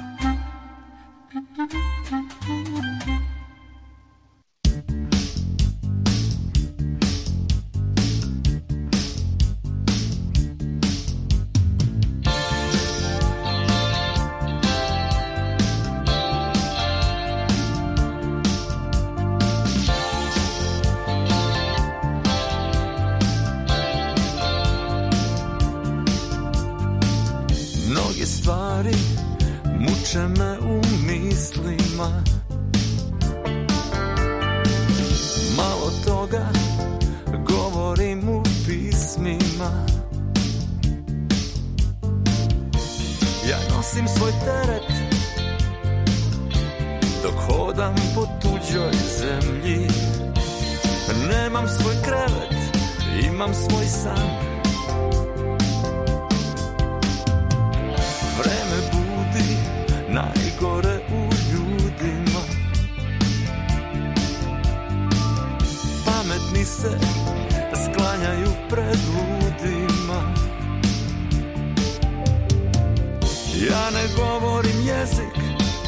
Mnoge stvari muče me u mislima. Malo toga govorim u pismima. Ja nosim svoj teret dok hodam po tuđoj zemlji. Nemam svoj krevet, imam svoj san. Vreme budi najgore u ljudima. Pametni se sklanjaju pred ludima. Ja ne govorim jezik,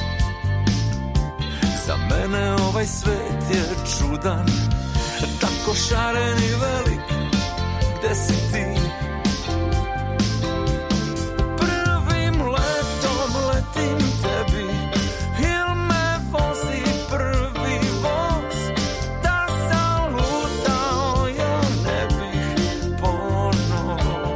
za mene ovaj svet je čudan, tako šaren i velik, gde si ti? Prvim letom letim tebi, il me vozi prvi voz, da sam lutao ja ne bih ponovo.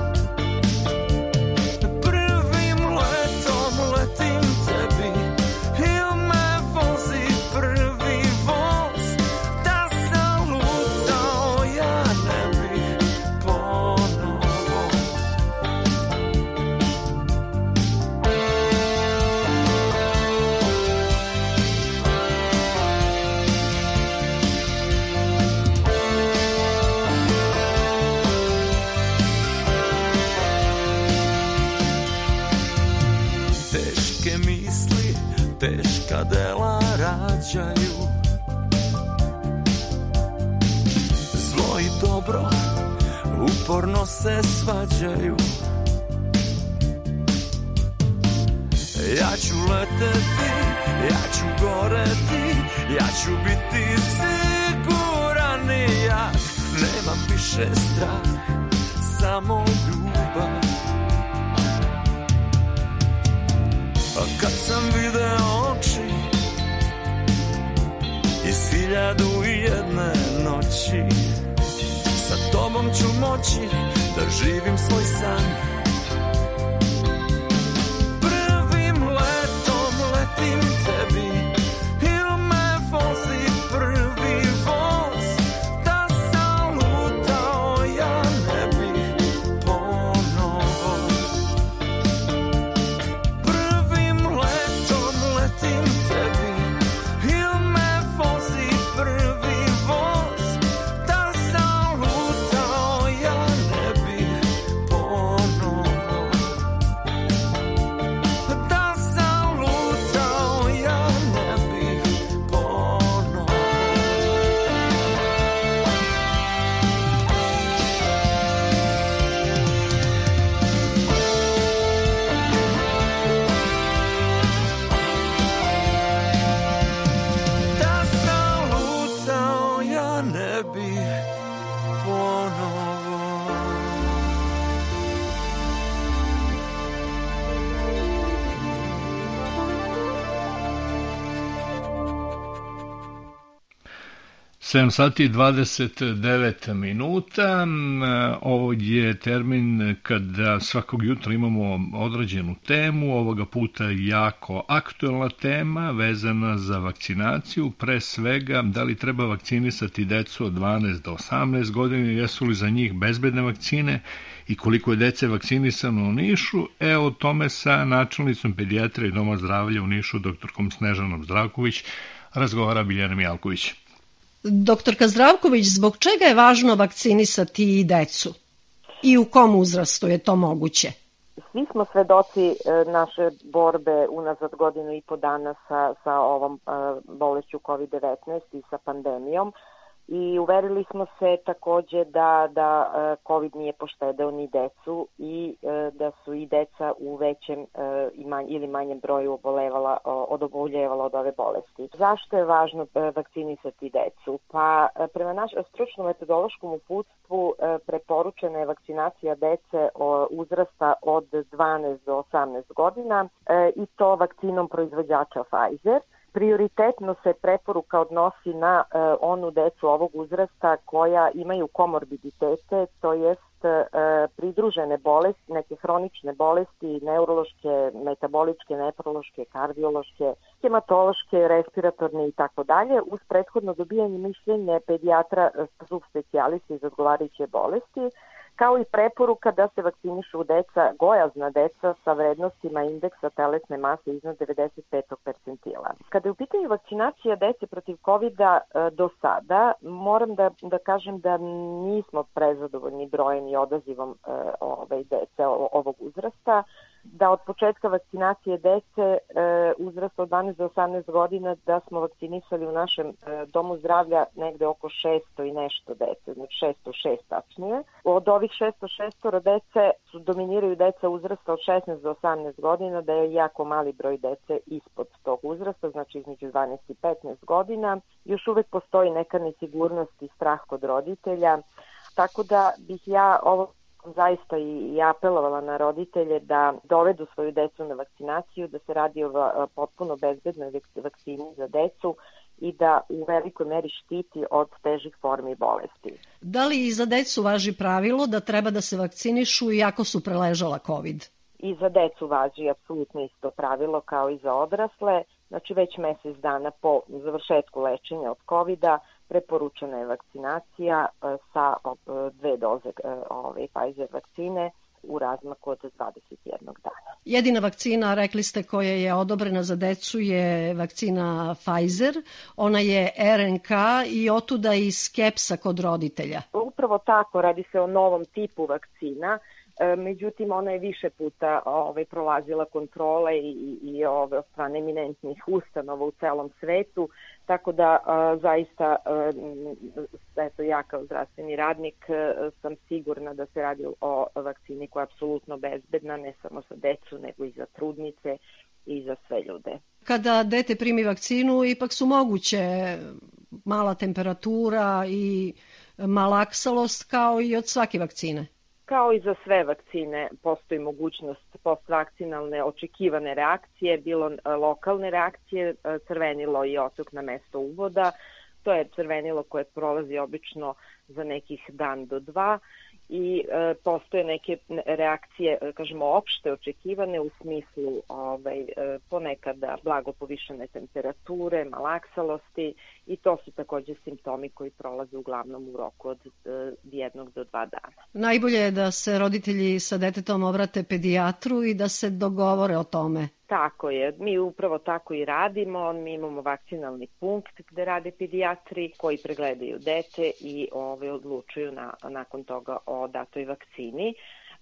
Prvim letom letim tebi, il me vozi prvi voz, da sam lutao ja ne bih ponovo. Teške misli, teška dela rađaju, zlo i dobro uporno se svađaju. Ja ću leteti, ja ću goreti, ja ću biti siguran i jak. Nemam više strah, samo ljubav. A kad sam video oči iz hiljadu i jedne noći, sa tobom ću moći da živim svoj san. Prvim letom letim tebi, il me vozi prvi voz, da sam lutao ja ne bih ponovo. Prvim letom letim tebi, il me vozi prvi voz, da sam lutao ja ne bih ponovo. Da sam lutao ja ne bih ponovo. Da sam lutao ja ne bih ponovo. sedam sati i dvadeset devet minuta. Ovo je termin kada svakog jutra imamo određenu temu, ovoga puta jako aktuelna tema vezana za vakcinaciju, pre svega da li treba vakcinisati decu od dvanaest do osamnaest godina, jesu li za njih bezbedne vakcine i koliko je dece vakcinisano u Nišu. E, o tome sa načelnicom pedijatrije Doma zdravlja u Nišu, doktorkom Snežanom Zdravković, razgovara Biljana Mijalković. Doktorka Zdravković, zbog čega je važno vakcinisati i decu? I u kom uzrastu je to moguće? Svi smo svedoci naše borbe unazad godinu i po dana sa, sa ovom bolešću kovid devetnaest i sa pandemijom. I uverili smo se takođe da, da COVID nije poštedeo ni decu i da su i deca u većem i manj, ili manjem broju obolevala, odoboljevala od ove bolesti. Zašto je važno vakcinisati decu? Pa prema našem stručnom metodološkom uputstvu preporučena je vakcinacija dece uzrasta od dvanaest do osamnaest godina i to vakcinom proizvođača Pfizer. Prioritetno se preporuka odnosi na e, onu decu ovog uzrasta koja imaju komorbiditete, to jest e, pridružene bolesti, neke hronične bolesti, neurološke, metaboličke, nefrološke, kardiološke, hematološke, respiratorne i tako dalje, uz prethodno dobijanje mišljenja pedijatra subspecijalista iz odgovarajuće bolesti, kao i preporuka da se vakcinišu deca, gojazna deca sa vrednostima indeksa telesne mase iznad devedeset petog percentila. Kada je u pitanju vakcinacija dece protiv kovida do sada, moram da, da kažem da nismo prezadovoljni brojem i odazivom ove dece ovog uzrasta. da od početka vakcinacije dece e, uzrasta od dvanaest do osamnaest godina da smo vakcinisali u našem e, domu zdravlja negde oko šesto i nešto dece, znači šesto šest tačnije. Od ovih šesto šest dece su dominiraju deca uzrasta od šesnaest do osamnaest godina, da je jako mali broj dece ispod tog uzrasta, znači između dvanaest i petnaest godina. Još uvek postoji neka nesigurnost i strah kod roditelja, tako da bih ja ovo zaista i apelovala na roditelje da dovedu svoju decu na vakcinaciju, da se radi o potpuno bezbednoj vakcini za decu i da u velikoj meri štiti od težih formi bolesti. Da li i za decu važi pravilo da treba da se vakcinišu iako su preležala COVID? I za decu važi apsolutno isto pravilo kao i za odrasle. Znači već mesec dana po završetku lečenja od kovida preporučena je vakcinacija sa dve doze ove Pfizer vakcine u razmaku od dvadeset jednog dana. Jedina vakcina, rekli ste, koja je odobrena za decu je vakcina Pfizer. Ona je R N K i otuda i skepsa kod roditelja. Upravo tako, radi se o novom tipu vakcina. Međutim, ona je više puta ovaj, prolazila kontrole i, i, i ove, od strane eminentnih ustanova u celom svetu, tako da a, zaista a, eto, ja kao zdravstveni radnik a, sam sigurna da se radi o vakcini koja je apsolutno bezbedna, ne samo za decu, nego i za trudnice i za sve ljude. Kada dete primi vakcinu, ipak su moguće mala temperatura i malaksalost kao i od svake vakcine. Kao i za sve vakcine postoji mogućnost postvakcinalne očekivane reakcije, bilo lokalne reakcije, crvenilo i otok na mesto uvoda. To je crvenilo koje prolazi obično za nekih dan do dva i e, postoje neke reakcije, kažemo, opšte očekivane u smislu ovaj, e, ponekada blago povišene temperature, malaksalosti i to su takođe simptomi koji prolaze uglavnom u roku od e, jednog do dva dana. Najbolje je da se roditelji sa detetom obrate pedijatru i da se dogovore o tome. Tako je, mi upravo tako i radimo, mi imamo vakcinalni punkt gde rade pedijatri koji pregledaju dete i ove, odlučuju na, nakon toga o datoj vakcini.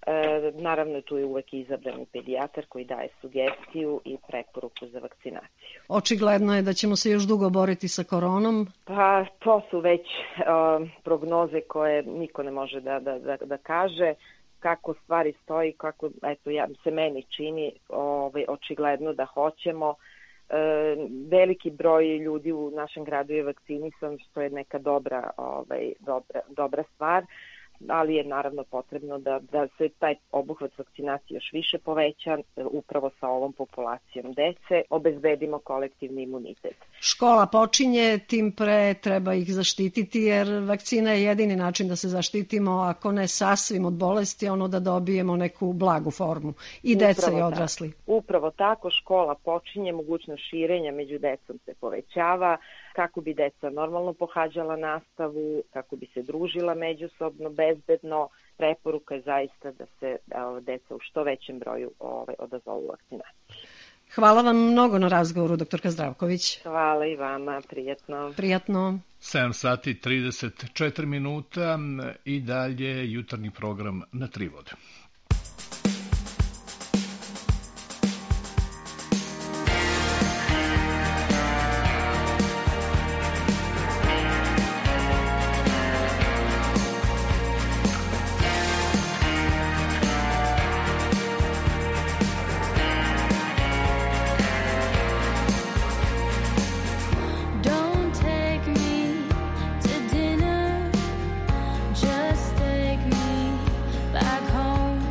E, naravno tu je uvek izabrani pedijatar koji daje sugestiju i preporuku za vakcinaciju. Očigledno je da ćemo se još dugo boriti sa koronom. Pa to su već uh, prognoze koje niko ne može da, da, da, da kaže. Kako stvari stoji, kako eto, ja, se meni čini ovaj, očigledno da hoćemo. E, veliki broj ljudi u našem gradu je vakcinisan, što je neka dobra, ovaj, dobra, dobra stvar, ali je naravno potrebno da, da se taj obuhvat vakcinacije još više poveća, upravo sa ovom populacijom dece, obezbedimo kolektivni imunitet. Škola počinje, tim pre treba ih zaštititi, jer vakcina je jedini način da se zaštitimo, ako ne sasvim od bolesti, ono da dobijemo neku blagu formu. I deca i odrasli. Tako. Upravo tako, škola počinje, mogućnost širenja među decom se povećava, kako bi deca normalno pohađala nastavu, kako bi se družila međusobno, bezbedno. Preporuka je zaista da se da, deca u što većem broju ove, odazovu vakcinaciji. Hvala vam mnogo na razgovoru, doktorka Zdravković. Hvala i vama, prijatno. Prijatno. sedam sati trideset četiri minuta i dalje jutarnji program na Tri vode. Just take me back home.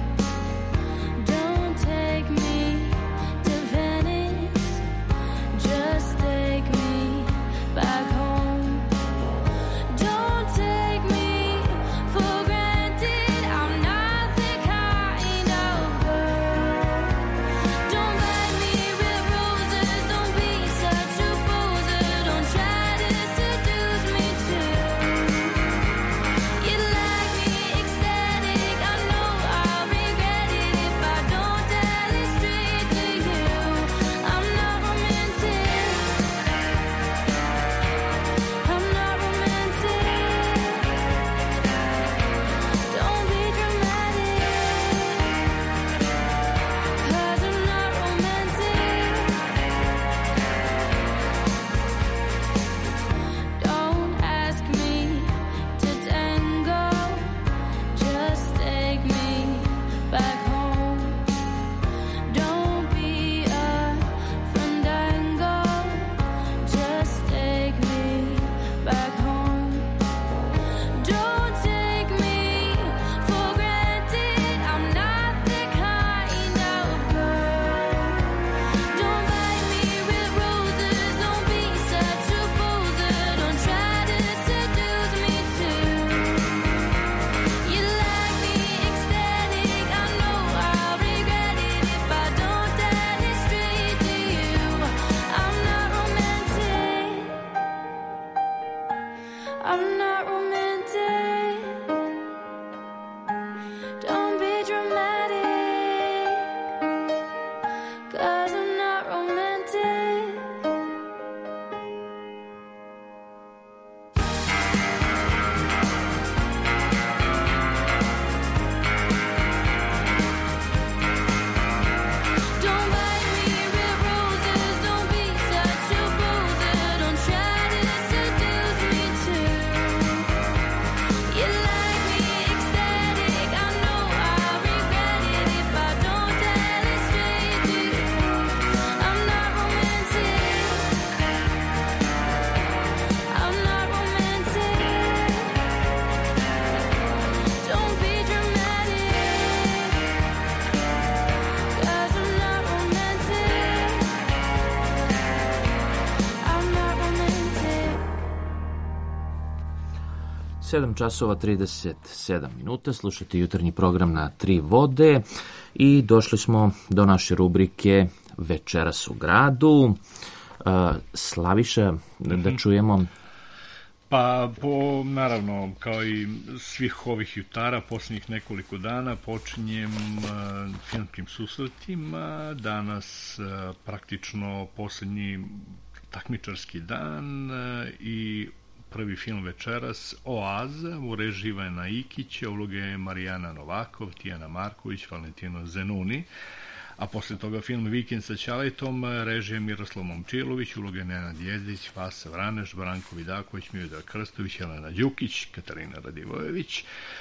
sedam časova trideset sedam minuta, slušate jutarnji program na Tri vode i došli smo do naše rubrike Večeras u gradu. Uh, Slaviša, mm-hmm. da čujemo... Pa, po, naravno, kao i svih ovih jutara, posljednjih nekoliko dana, počinjem uh, filmskim susretima. Danas uh, praktično posljednji takmičarski dan uh, i prvi film večeras, Oaza, u režiji Ivana Ikića, uloge je Marijana Novakov, Tijana Marković, Valentino Zenuni, a posle toga film Vikend sa Ćaletom, režija Miroslav Momčilović, uloge Nenad Jezdić, Vasa Vraneš, Branko Vidaković, Miodrag Krstović, Jelena Đukić, Katarina Radivojević. E,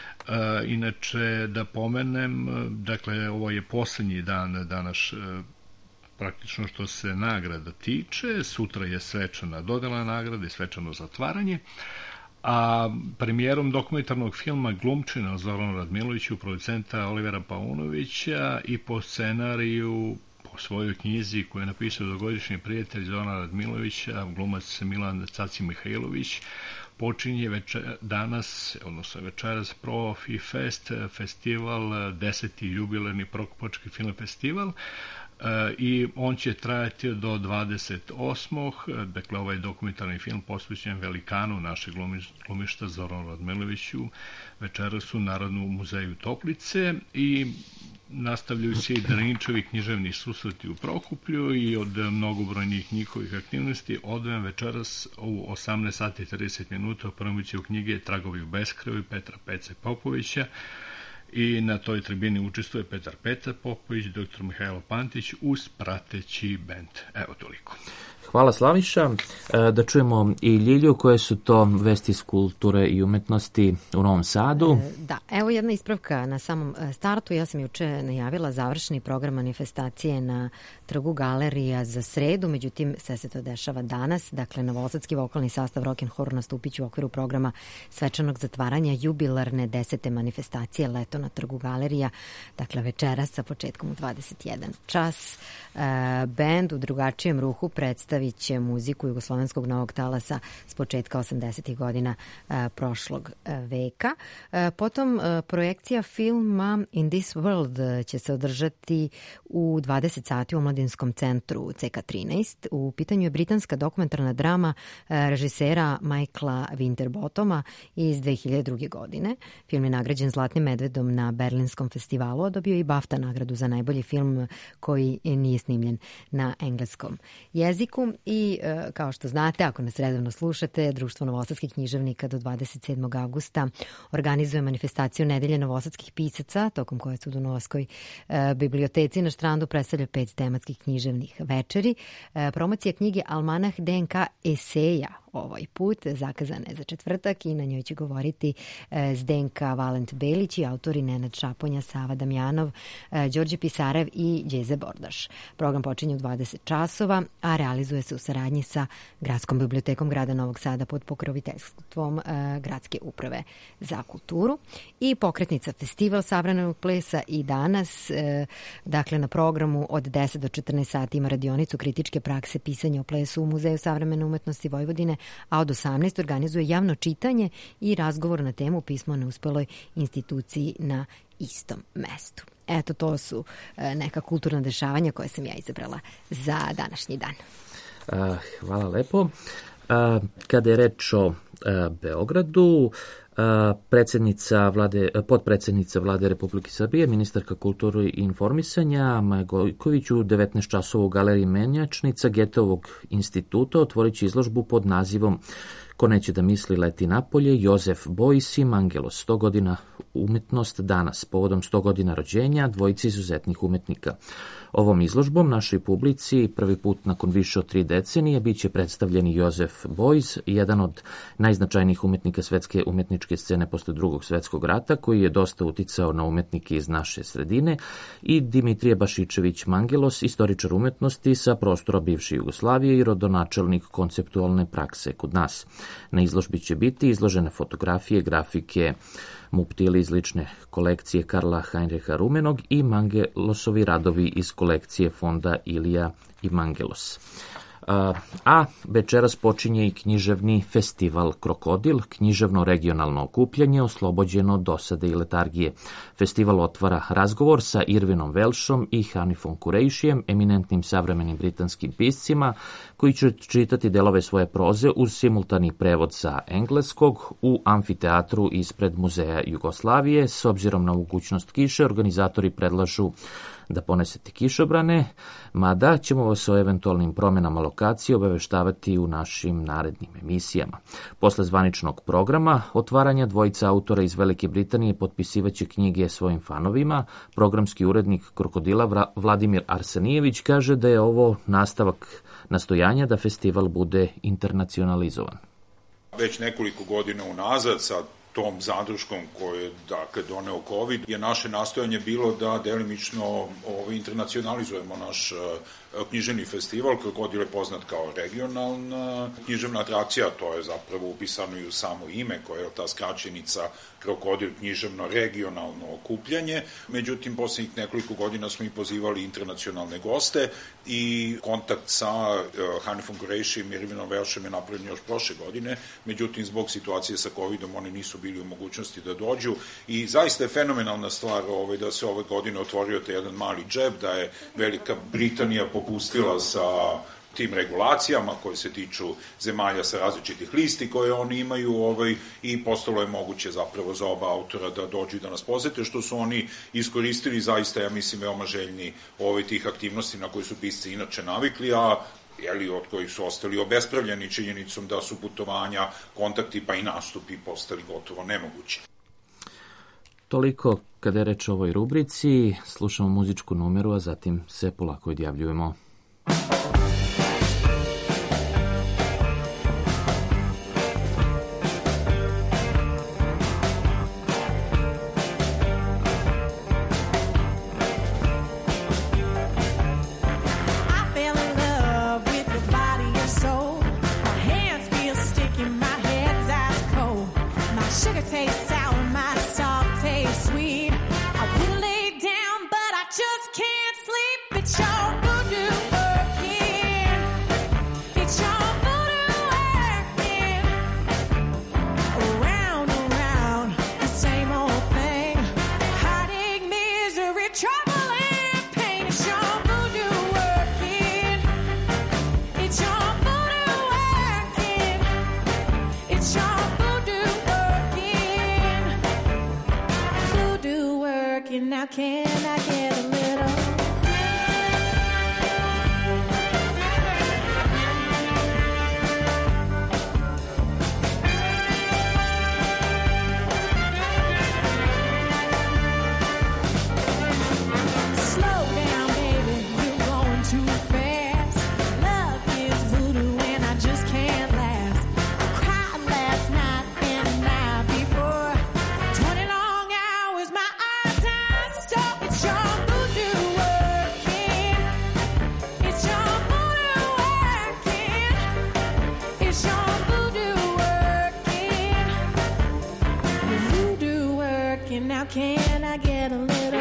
inače, da pomenem, dakle, ovo je poslednji dan danas praktično što se nagrada tiče, sutra je svečana dodela nagrade i svečano zatvaranje, a premijerom dokumentarnog filma Glumčina Zorana Radmilovića, producenta Olivera Paunovića i po scenariju, po svojoj knjizi koju je napisao dugogodišnji prijatelj Zorana Radmilovića, glumac Milan Caci Mihajlović, počinje večer, danas, odnosno večeras Profi Fest, festival, deseti jubilarni Prokopački film festival, i on će trajati do dvadeset osmog Dakle, ovaj dokumentarni film posvećen velikanu našeg glumišta Zoranu Radmiloviću večeras u Narodnom muzeju Toplice i nastavljaju se i Drničevi književni susreti u Prokuplju i od mnogobrojnih njihovih aktivnosti odvojem večeras u osamnaest sati i trideset minuta promoću knjige Tragovi u beskraju Petra Pece Popovića. I na toj tribini učestvuje Petar Petar Popović, doktor Mihajlo Pantić uz prateći bend. Evo toliko. Hvala Slaviša. Da čujemo i Ljilju, koje su to vesti iz kulture i umetnosti u Novom Sadu. Da, evo jedna ispravka na samom startu. Ja sam juče najavila završni program manifestacije na Trgu Galerija za sredu, međutim sve se to dešava danas. Dakle, novosadski vokalni sastav Rock and Horror nastupit će u okviru programa svečanog zatvaranja jubilarne desete manifestacije Leto na Trgu Galerija. Dakle, večeras sa početkom u dvadeset jedan čas. Bend u drugačijem ruhu predstavit će muziku jugoslovenskog novog talasa s početka osamdesetih godina e, prošlog veka. E, potom e, projekcija filma In This World će se održati u dvadeset sati u Omladinskom centru C K trinaest. U pitanju je britanska dokumentarna drama e, režisera Michaela Winterbottoma iz dve hiljade druge. godine. Film je nagrađen Zlatnim medvedom na Berlinskom festivalu, a dobio i BAFTA nagradu za najbolji film koji nije snimljen na engleskom jeziku. I e, kao što znate, ako nas redovno slušate, Društvo novosadskih književnika do dvadeset sedmog avgusta organizuje manifestaciju Nedelje novosadskih pisaca, tokom koje se u Dunovskoj e, biblioteci na Štrandu predstavlja pet tematskih književnih večeri. E, promocija knjige Almanah D N K eseja ovaj put zakazana je za četvrtak i na njoj će govoriti e, Zdenka Valent Belić i autori Nenad Šaponja, Sava Damjanov, e, Đorđe Pisarev i Đeze Bordaš. Program počinje u dvadeset časova, a realizuje se u saradnji sa Gradskom bibliotekom grada Novog Sada pod pokroviteljstvom e, Gradske uprave za kulturu. I pokretnica Festival savremenog plesa i danas, e, dakle na programu od deset do četrnaest sati ima radionicu kritičke prakse pisanja o plesu u Muzeju savremene umetnosti Vojvodine, a od osamnaest organizuje javno čitanje i razgovor na temu pismo o neuspeloj instituciji na istom mestu. Eto, to su e, neka kulturna dešavanja koje sam ja izabrala za današnji dan. Uh, hvala lepo. Uh, kada je reč o uh, Beogradu, Uh, predsjednica vlade, podpredsjednica vlade Republike Srbije, ministarka kulture i informisanja Maja Gojković u devetnaest časova u galeriji Menjačnica Geteovog instituta otvorit će izložbu pod nazivom Ko neće da misli leti napolje, Jozef Bojs i Mangelos, sto godina umetnost danas, povodom sto godina rođenja dvojice izuzetnih umetnika. Ovom izložbom našoj publici prvi put nakon više od tri decenije biće predstavljeni Jozef Bojs, jedan od najznačajnijih umetnika svetske umetničke scene posle drugog svetskog rata, koji je dosta uticao na umetnike iz naše sredine, i Dimitrije Bašičević Mangelos, istoričar umetnosti sa prostora bivše Jugoslavije i rodonačelnik konceptualne prakse kod nas. Na izložbi će biti izložene fotografije, grafike, muptili iz lične kolekcije Karla Heinricha Rumenog i Mangelosovi radovi iz kolekcije fonda Ilija i Mangelos. A večeras počinje i književni festival Krokodil, književno regionalno okupljanje oslobođeno dosade i letargije. Festival otvara razgovor sa Irvinom Welshom i Hanifom Kureišijem, eminentnim savremenim britanskim piscima, koji će čitati delove svoje proze uz simultani prevod sa engleskog u amfiteatru ispred Muzeja Jugoslavije. S obzirom na mogućnost kiše, organizatori predlažu da ponesete kišobrane, mada ćemo vas o eventualnim promenama lokacije obaveštavati u našim narednim emisijama. Posle zvaničnog programa, otvaranja dvojica autora iz Velike Britanije potpisivaće knjige svojim fanovima. Programski urednik Krokodila Vladimir Arsenijević kaže da je ovo nastavak nastojanja da festival bude internacionalizovan. Već nekoliko godina unazad, sa tom zadrškom koju je dakle, doneo COVID, je naše nastojanje bilo da delimično ovaj, internacionalizujemo naš književni festival. Krokodil je poznat kao regionalna književna atrakcija, to je zapravo upisano i u samo ime, koja je ta skraćenica Krokodil, književno regionalno okupljanje. Međutim, poslednjih nekoliko godina smo i pozivali internacionalne goste i kontakt sa Hanifom Kureišijem i Irvinom Welshom je napravljen još prošle godine. Međutim, zbog situacije sa covidom oni nisu bili u mogućnosti da dođu i zaista je fenomenalna stvar ovaj, da se ove godine otvorio te jedan mali džep, da je Velika Britanija popustila sa tim regulacijama koje se tiču zemalja sa različitih listi koje oni imaju ovaj, i postalo je moguće zapravo za oba autora da dođu i da nas posete, što su oni iskoristili zaista, ja mislim, veoma željni ovaj, tih aktivnosti na koje su pisci inače navikli, a jeli, od kojih su ostali obespravljeni činjenicom da su putovanja, kontakti pa i nastupi postali gotovo nemogući. Toliko kada je reč o ovoj rubrici, slušamo muzičku numeru, a zatim se polako odjavljujemo. Now can I get a little? Slow down, baby, you're going too fast. Love is voodoo and I just can't last. I cried last night and the night before. Twenty long hours, my eyes are so it's your voodoo working. It's your voodoo working. It's your voodoo working. Your voodoo working. Now can I get a little?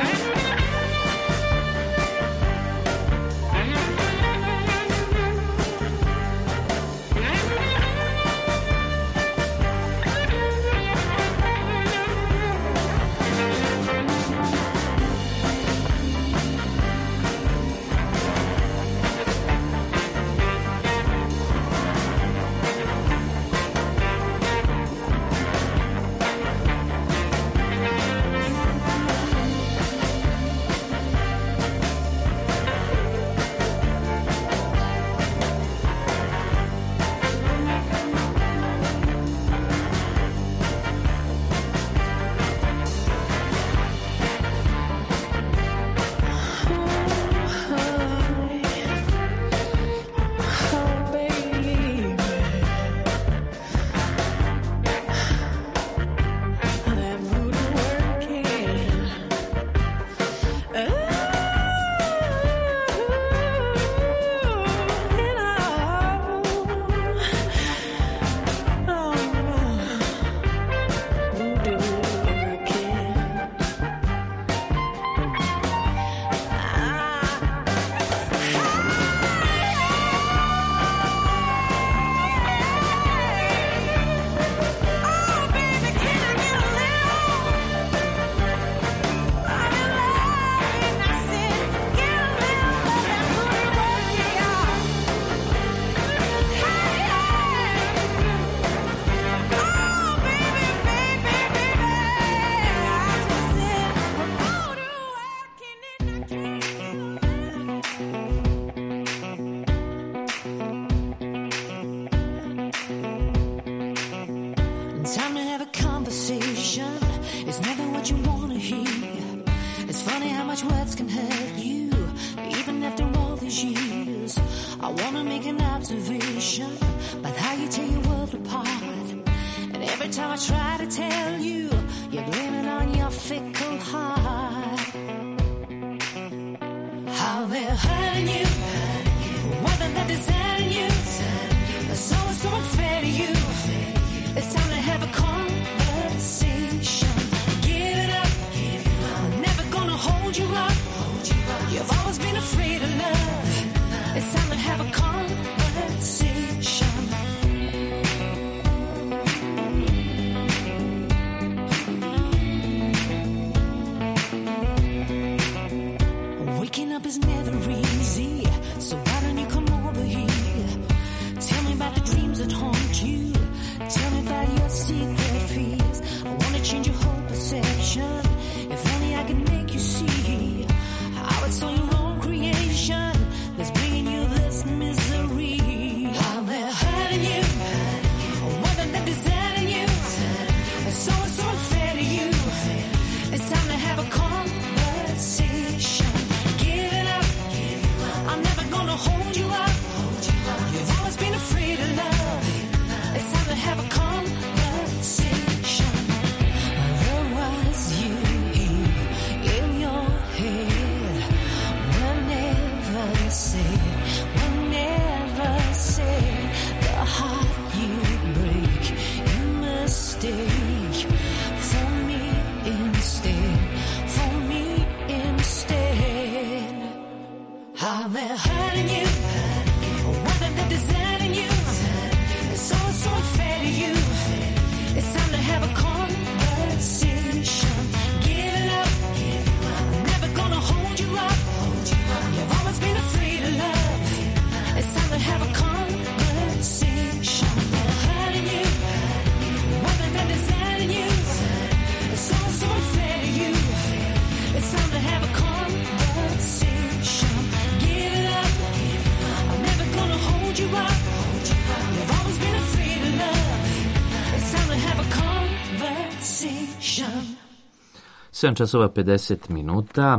conversation is never what you want to hear. It's funny how much words can hurt you, even after all these years. I want to make an observation about how you tear your world apart. And every time I try to tell you, you blame it on your fickle heart. How they're hurting you, whether they're deserting you. It's always so unfair to you. It's time to have a conversation. Give it up, I'm never gonna hold you up. You've always been afraid of love. It's time to have a conversation. Waking up is never easy, so why don't you come over here? Tell me about the dreams that haunt you. Tell me about your secret fears. I wanna change your whole perception. If only I could make you see how it's all your own creation that's bringing you this misery. How they're hurting you, whether they're deserting you. It's always so unfair to you. It's time to have a conversation. Give it up, I'm never gonna hold you up. You've always been afraid of love. It's time to have a conversation. Otherwise you hear in your head, we'll never say, we'll never say the heart you break, you mistake for me instead, for me instead. How they're hurting you, whether they're deserting you. It's all so unfair to you. It's time to have a conversation. Give it up, I'm never gonna hold you up. You've always been afraid of love. It's time to have a conversation. They're hurting you, whether they're deserting you. It's all so unfair to you. It's time to have a conversation. Give it up, I'm never gonna hold you up. You've always been afraid of love. It's time to have a conversation. sedam časova pedeset minuta,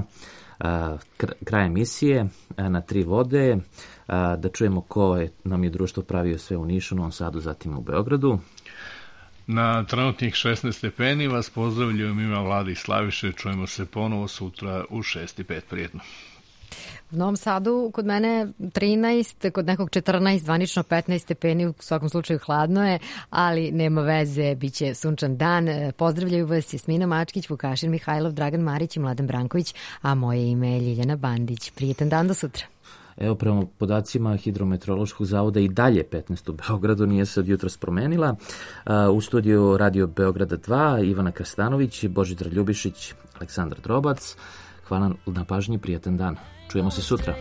kraj emisije na tri vode. Da čujemo ko je, nam je društvo pravio sve u Nišu, Novom Sadu, zatim u Beogradu. Na trenutnih šesnaest stepeni vas pozdravljam, ima Vlada i Slaviše, čujemo se ponovo sutra u šest i pet, prijetno. U Novom Sadu kod mene trinaest, kod nekog četrnaest, zvanično petnaest stepeni, u svakom slučaju hladno je, ali nema veze, bit će sunčan dan. Pozdravljaju vas Jasmina Mačkić, Vukašin Mihajlov, Dragan Marić i Mladen Branković, a moje ime je Ljiljana Bandić. Prijetan dan do sutra. Evo, prema podacima Hidrometeorološkog zavoda i dalje petnaest u Beogradu, nije se od jutros promenila. U studiju Radio Beograda dva, Ivana Krstanović, Božidar Ljubišić, Aleksandar Drobac. Hvala na pažnji, prijetan dan. Čujemo se sutra.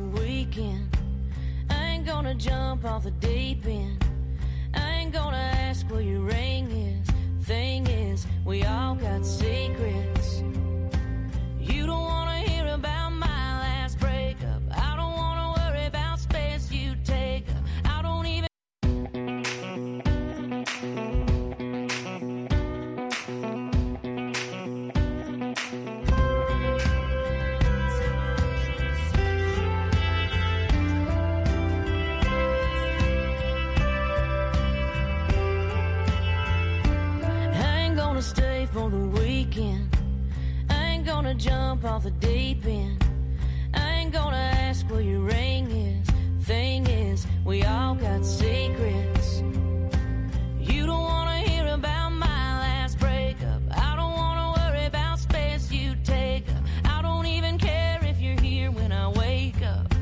Stay for the weekend. I ain't gonna jump off the deep end. I ain't gonna ask where your ring is. Thing is, we all got secrets. You don't wanna hear about my last breakup. I don't wanna worry about space you take up. I don't even care if you're here when I wake up.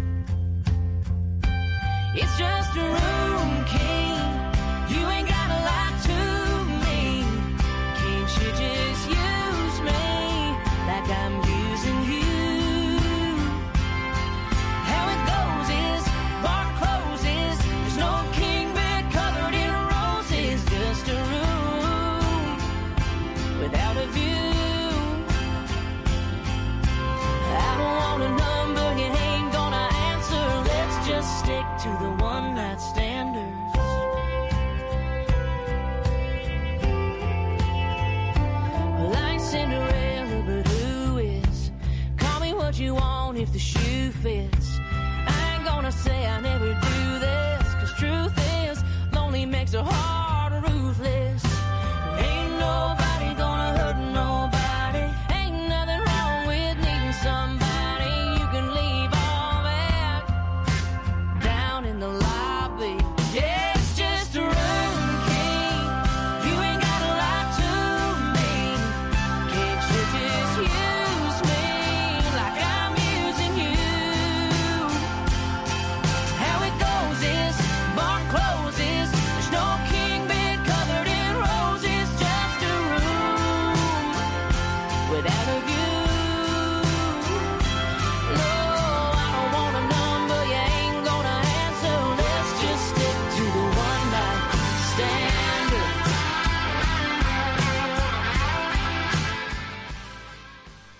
It's just a room key. You ain't gotta lie to me. You just use me like I'm using you. How it goes is bar closes. There's no king back you want if the shoe fits. I ain't gonna say I never do this, cause truth is, lonely makes a heart ruthless. Ain't nobody gonna hurt nobody. Ain't nothing wrong with needing somebody. You can leave all that down in the lobby. Yeah, it's just a room key. You ain't got a lot to me. Can't you just use me like I'm using you? How it goes is, bar closes. There's no king bed covered in roses. Just a room without a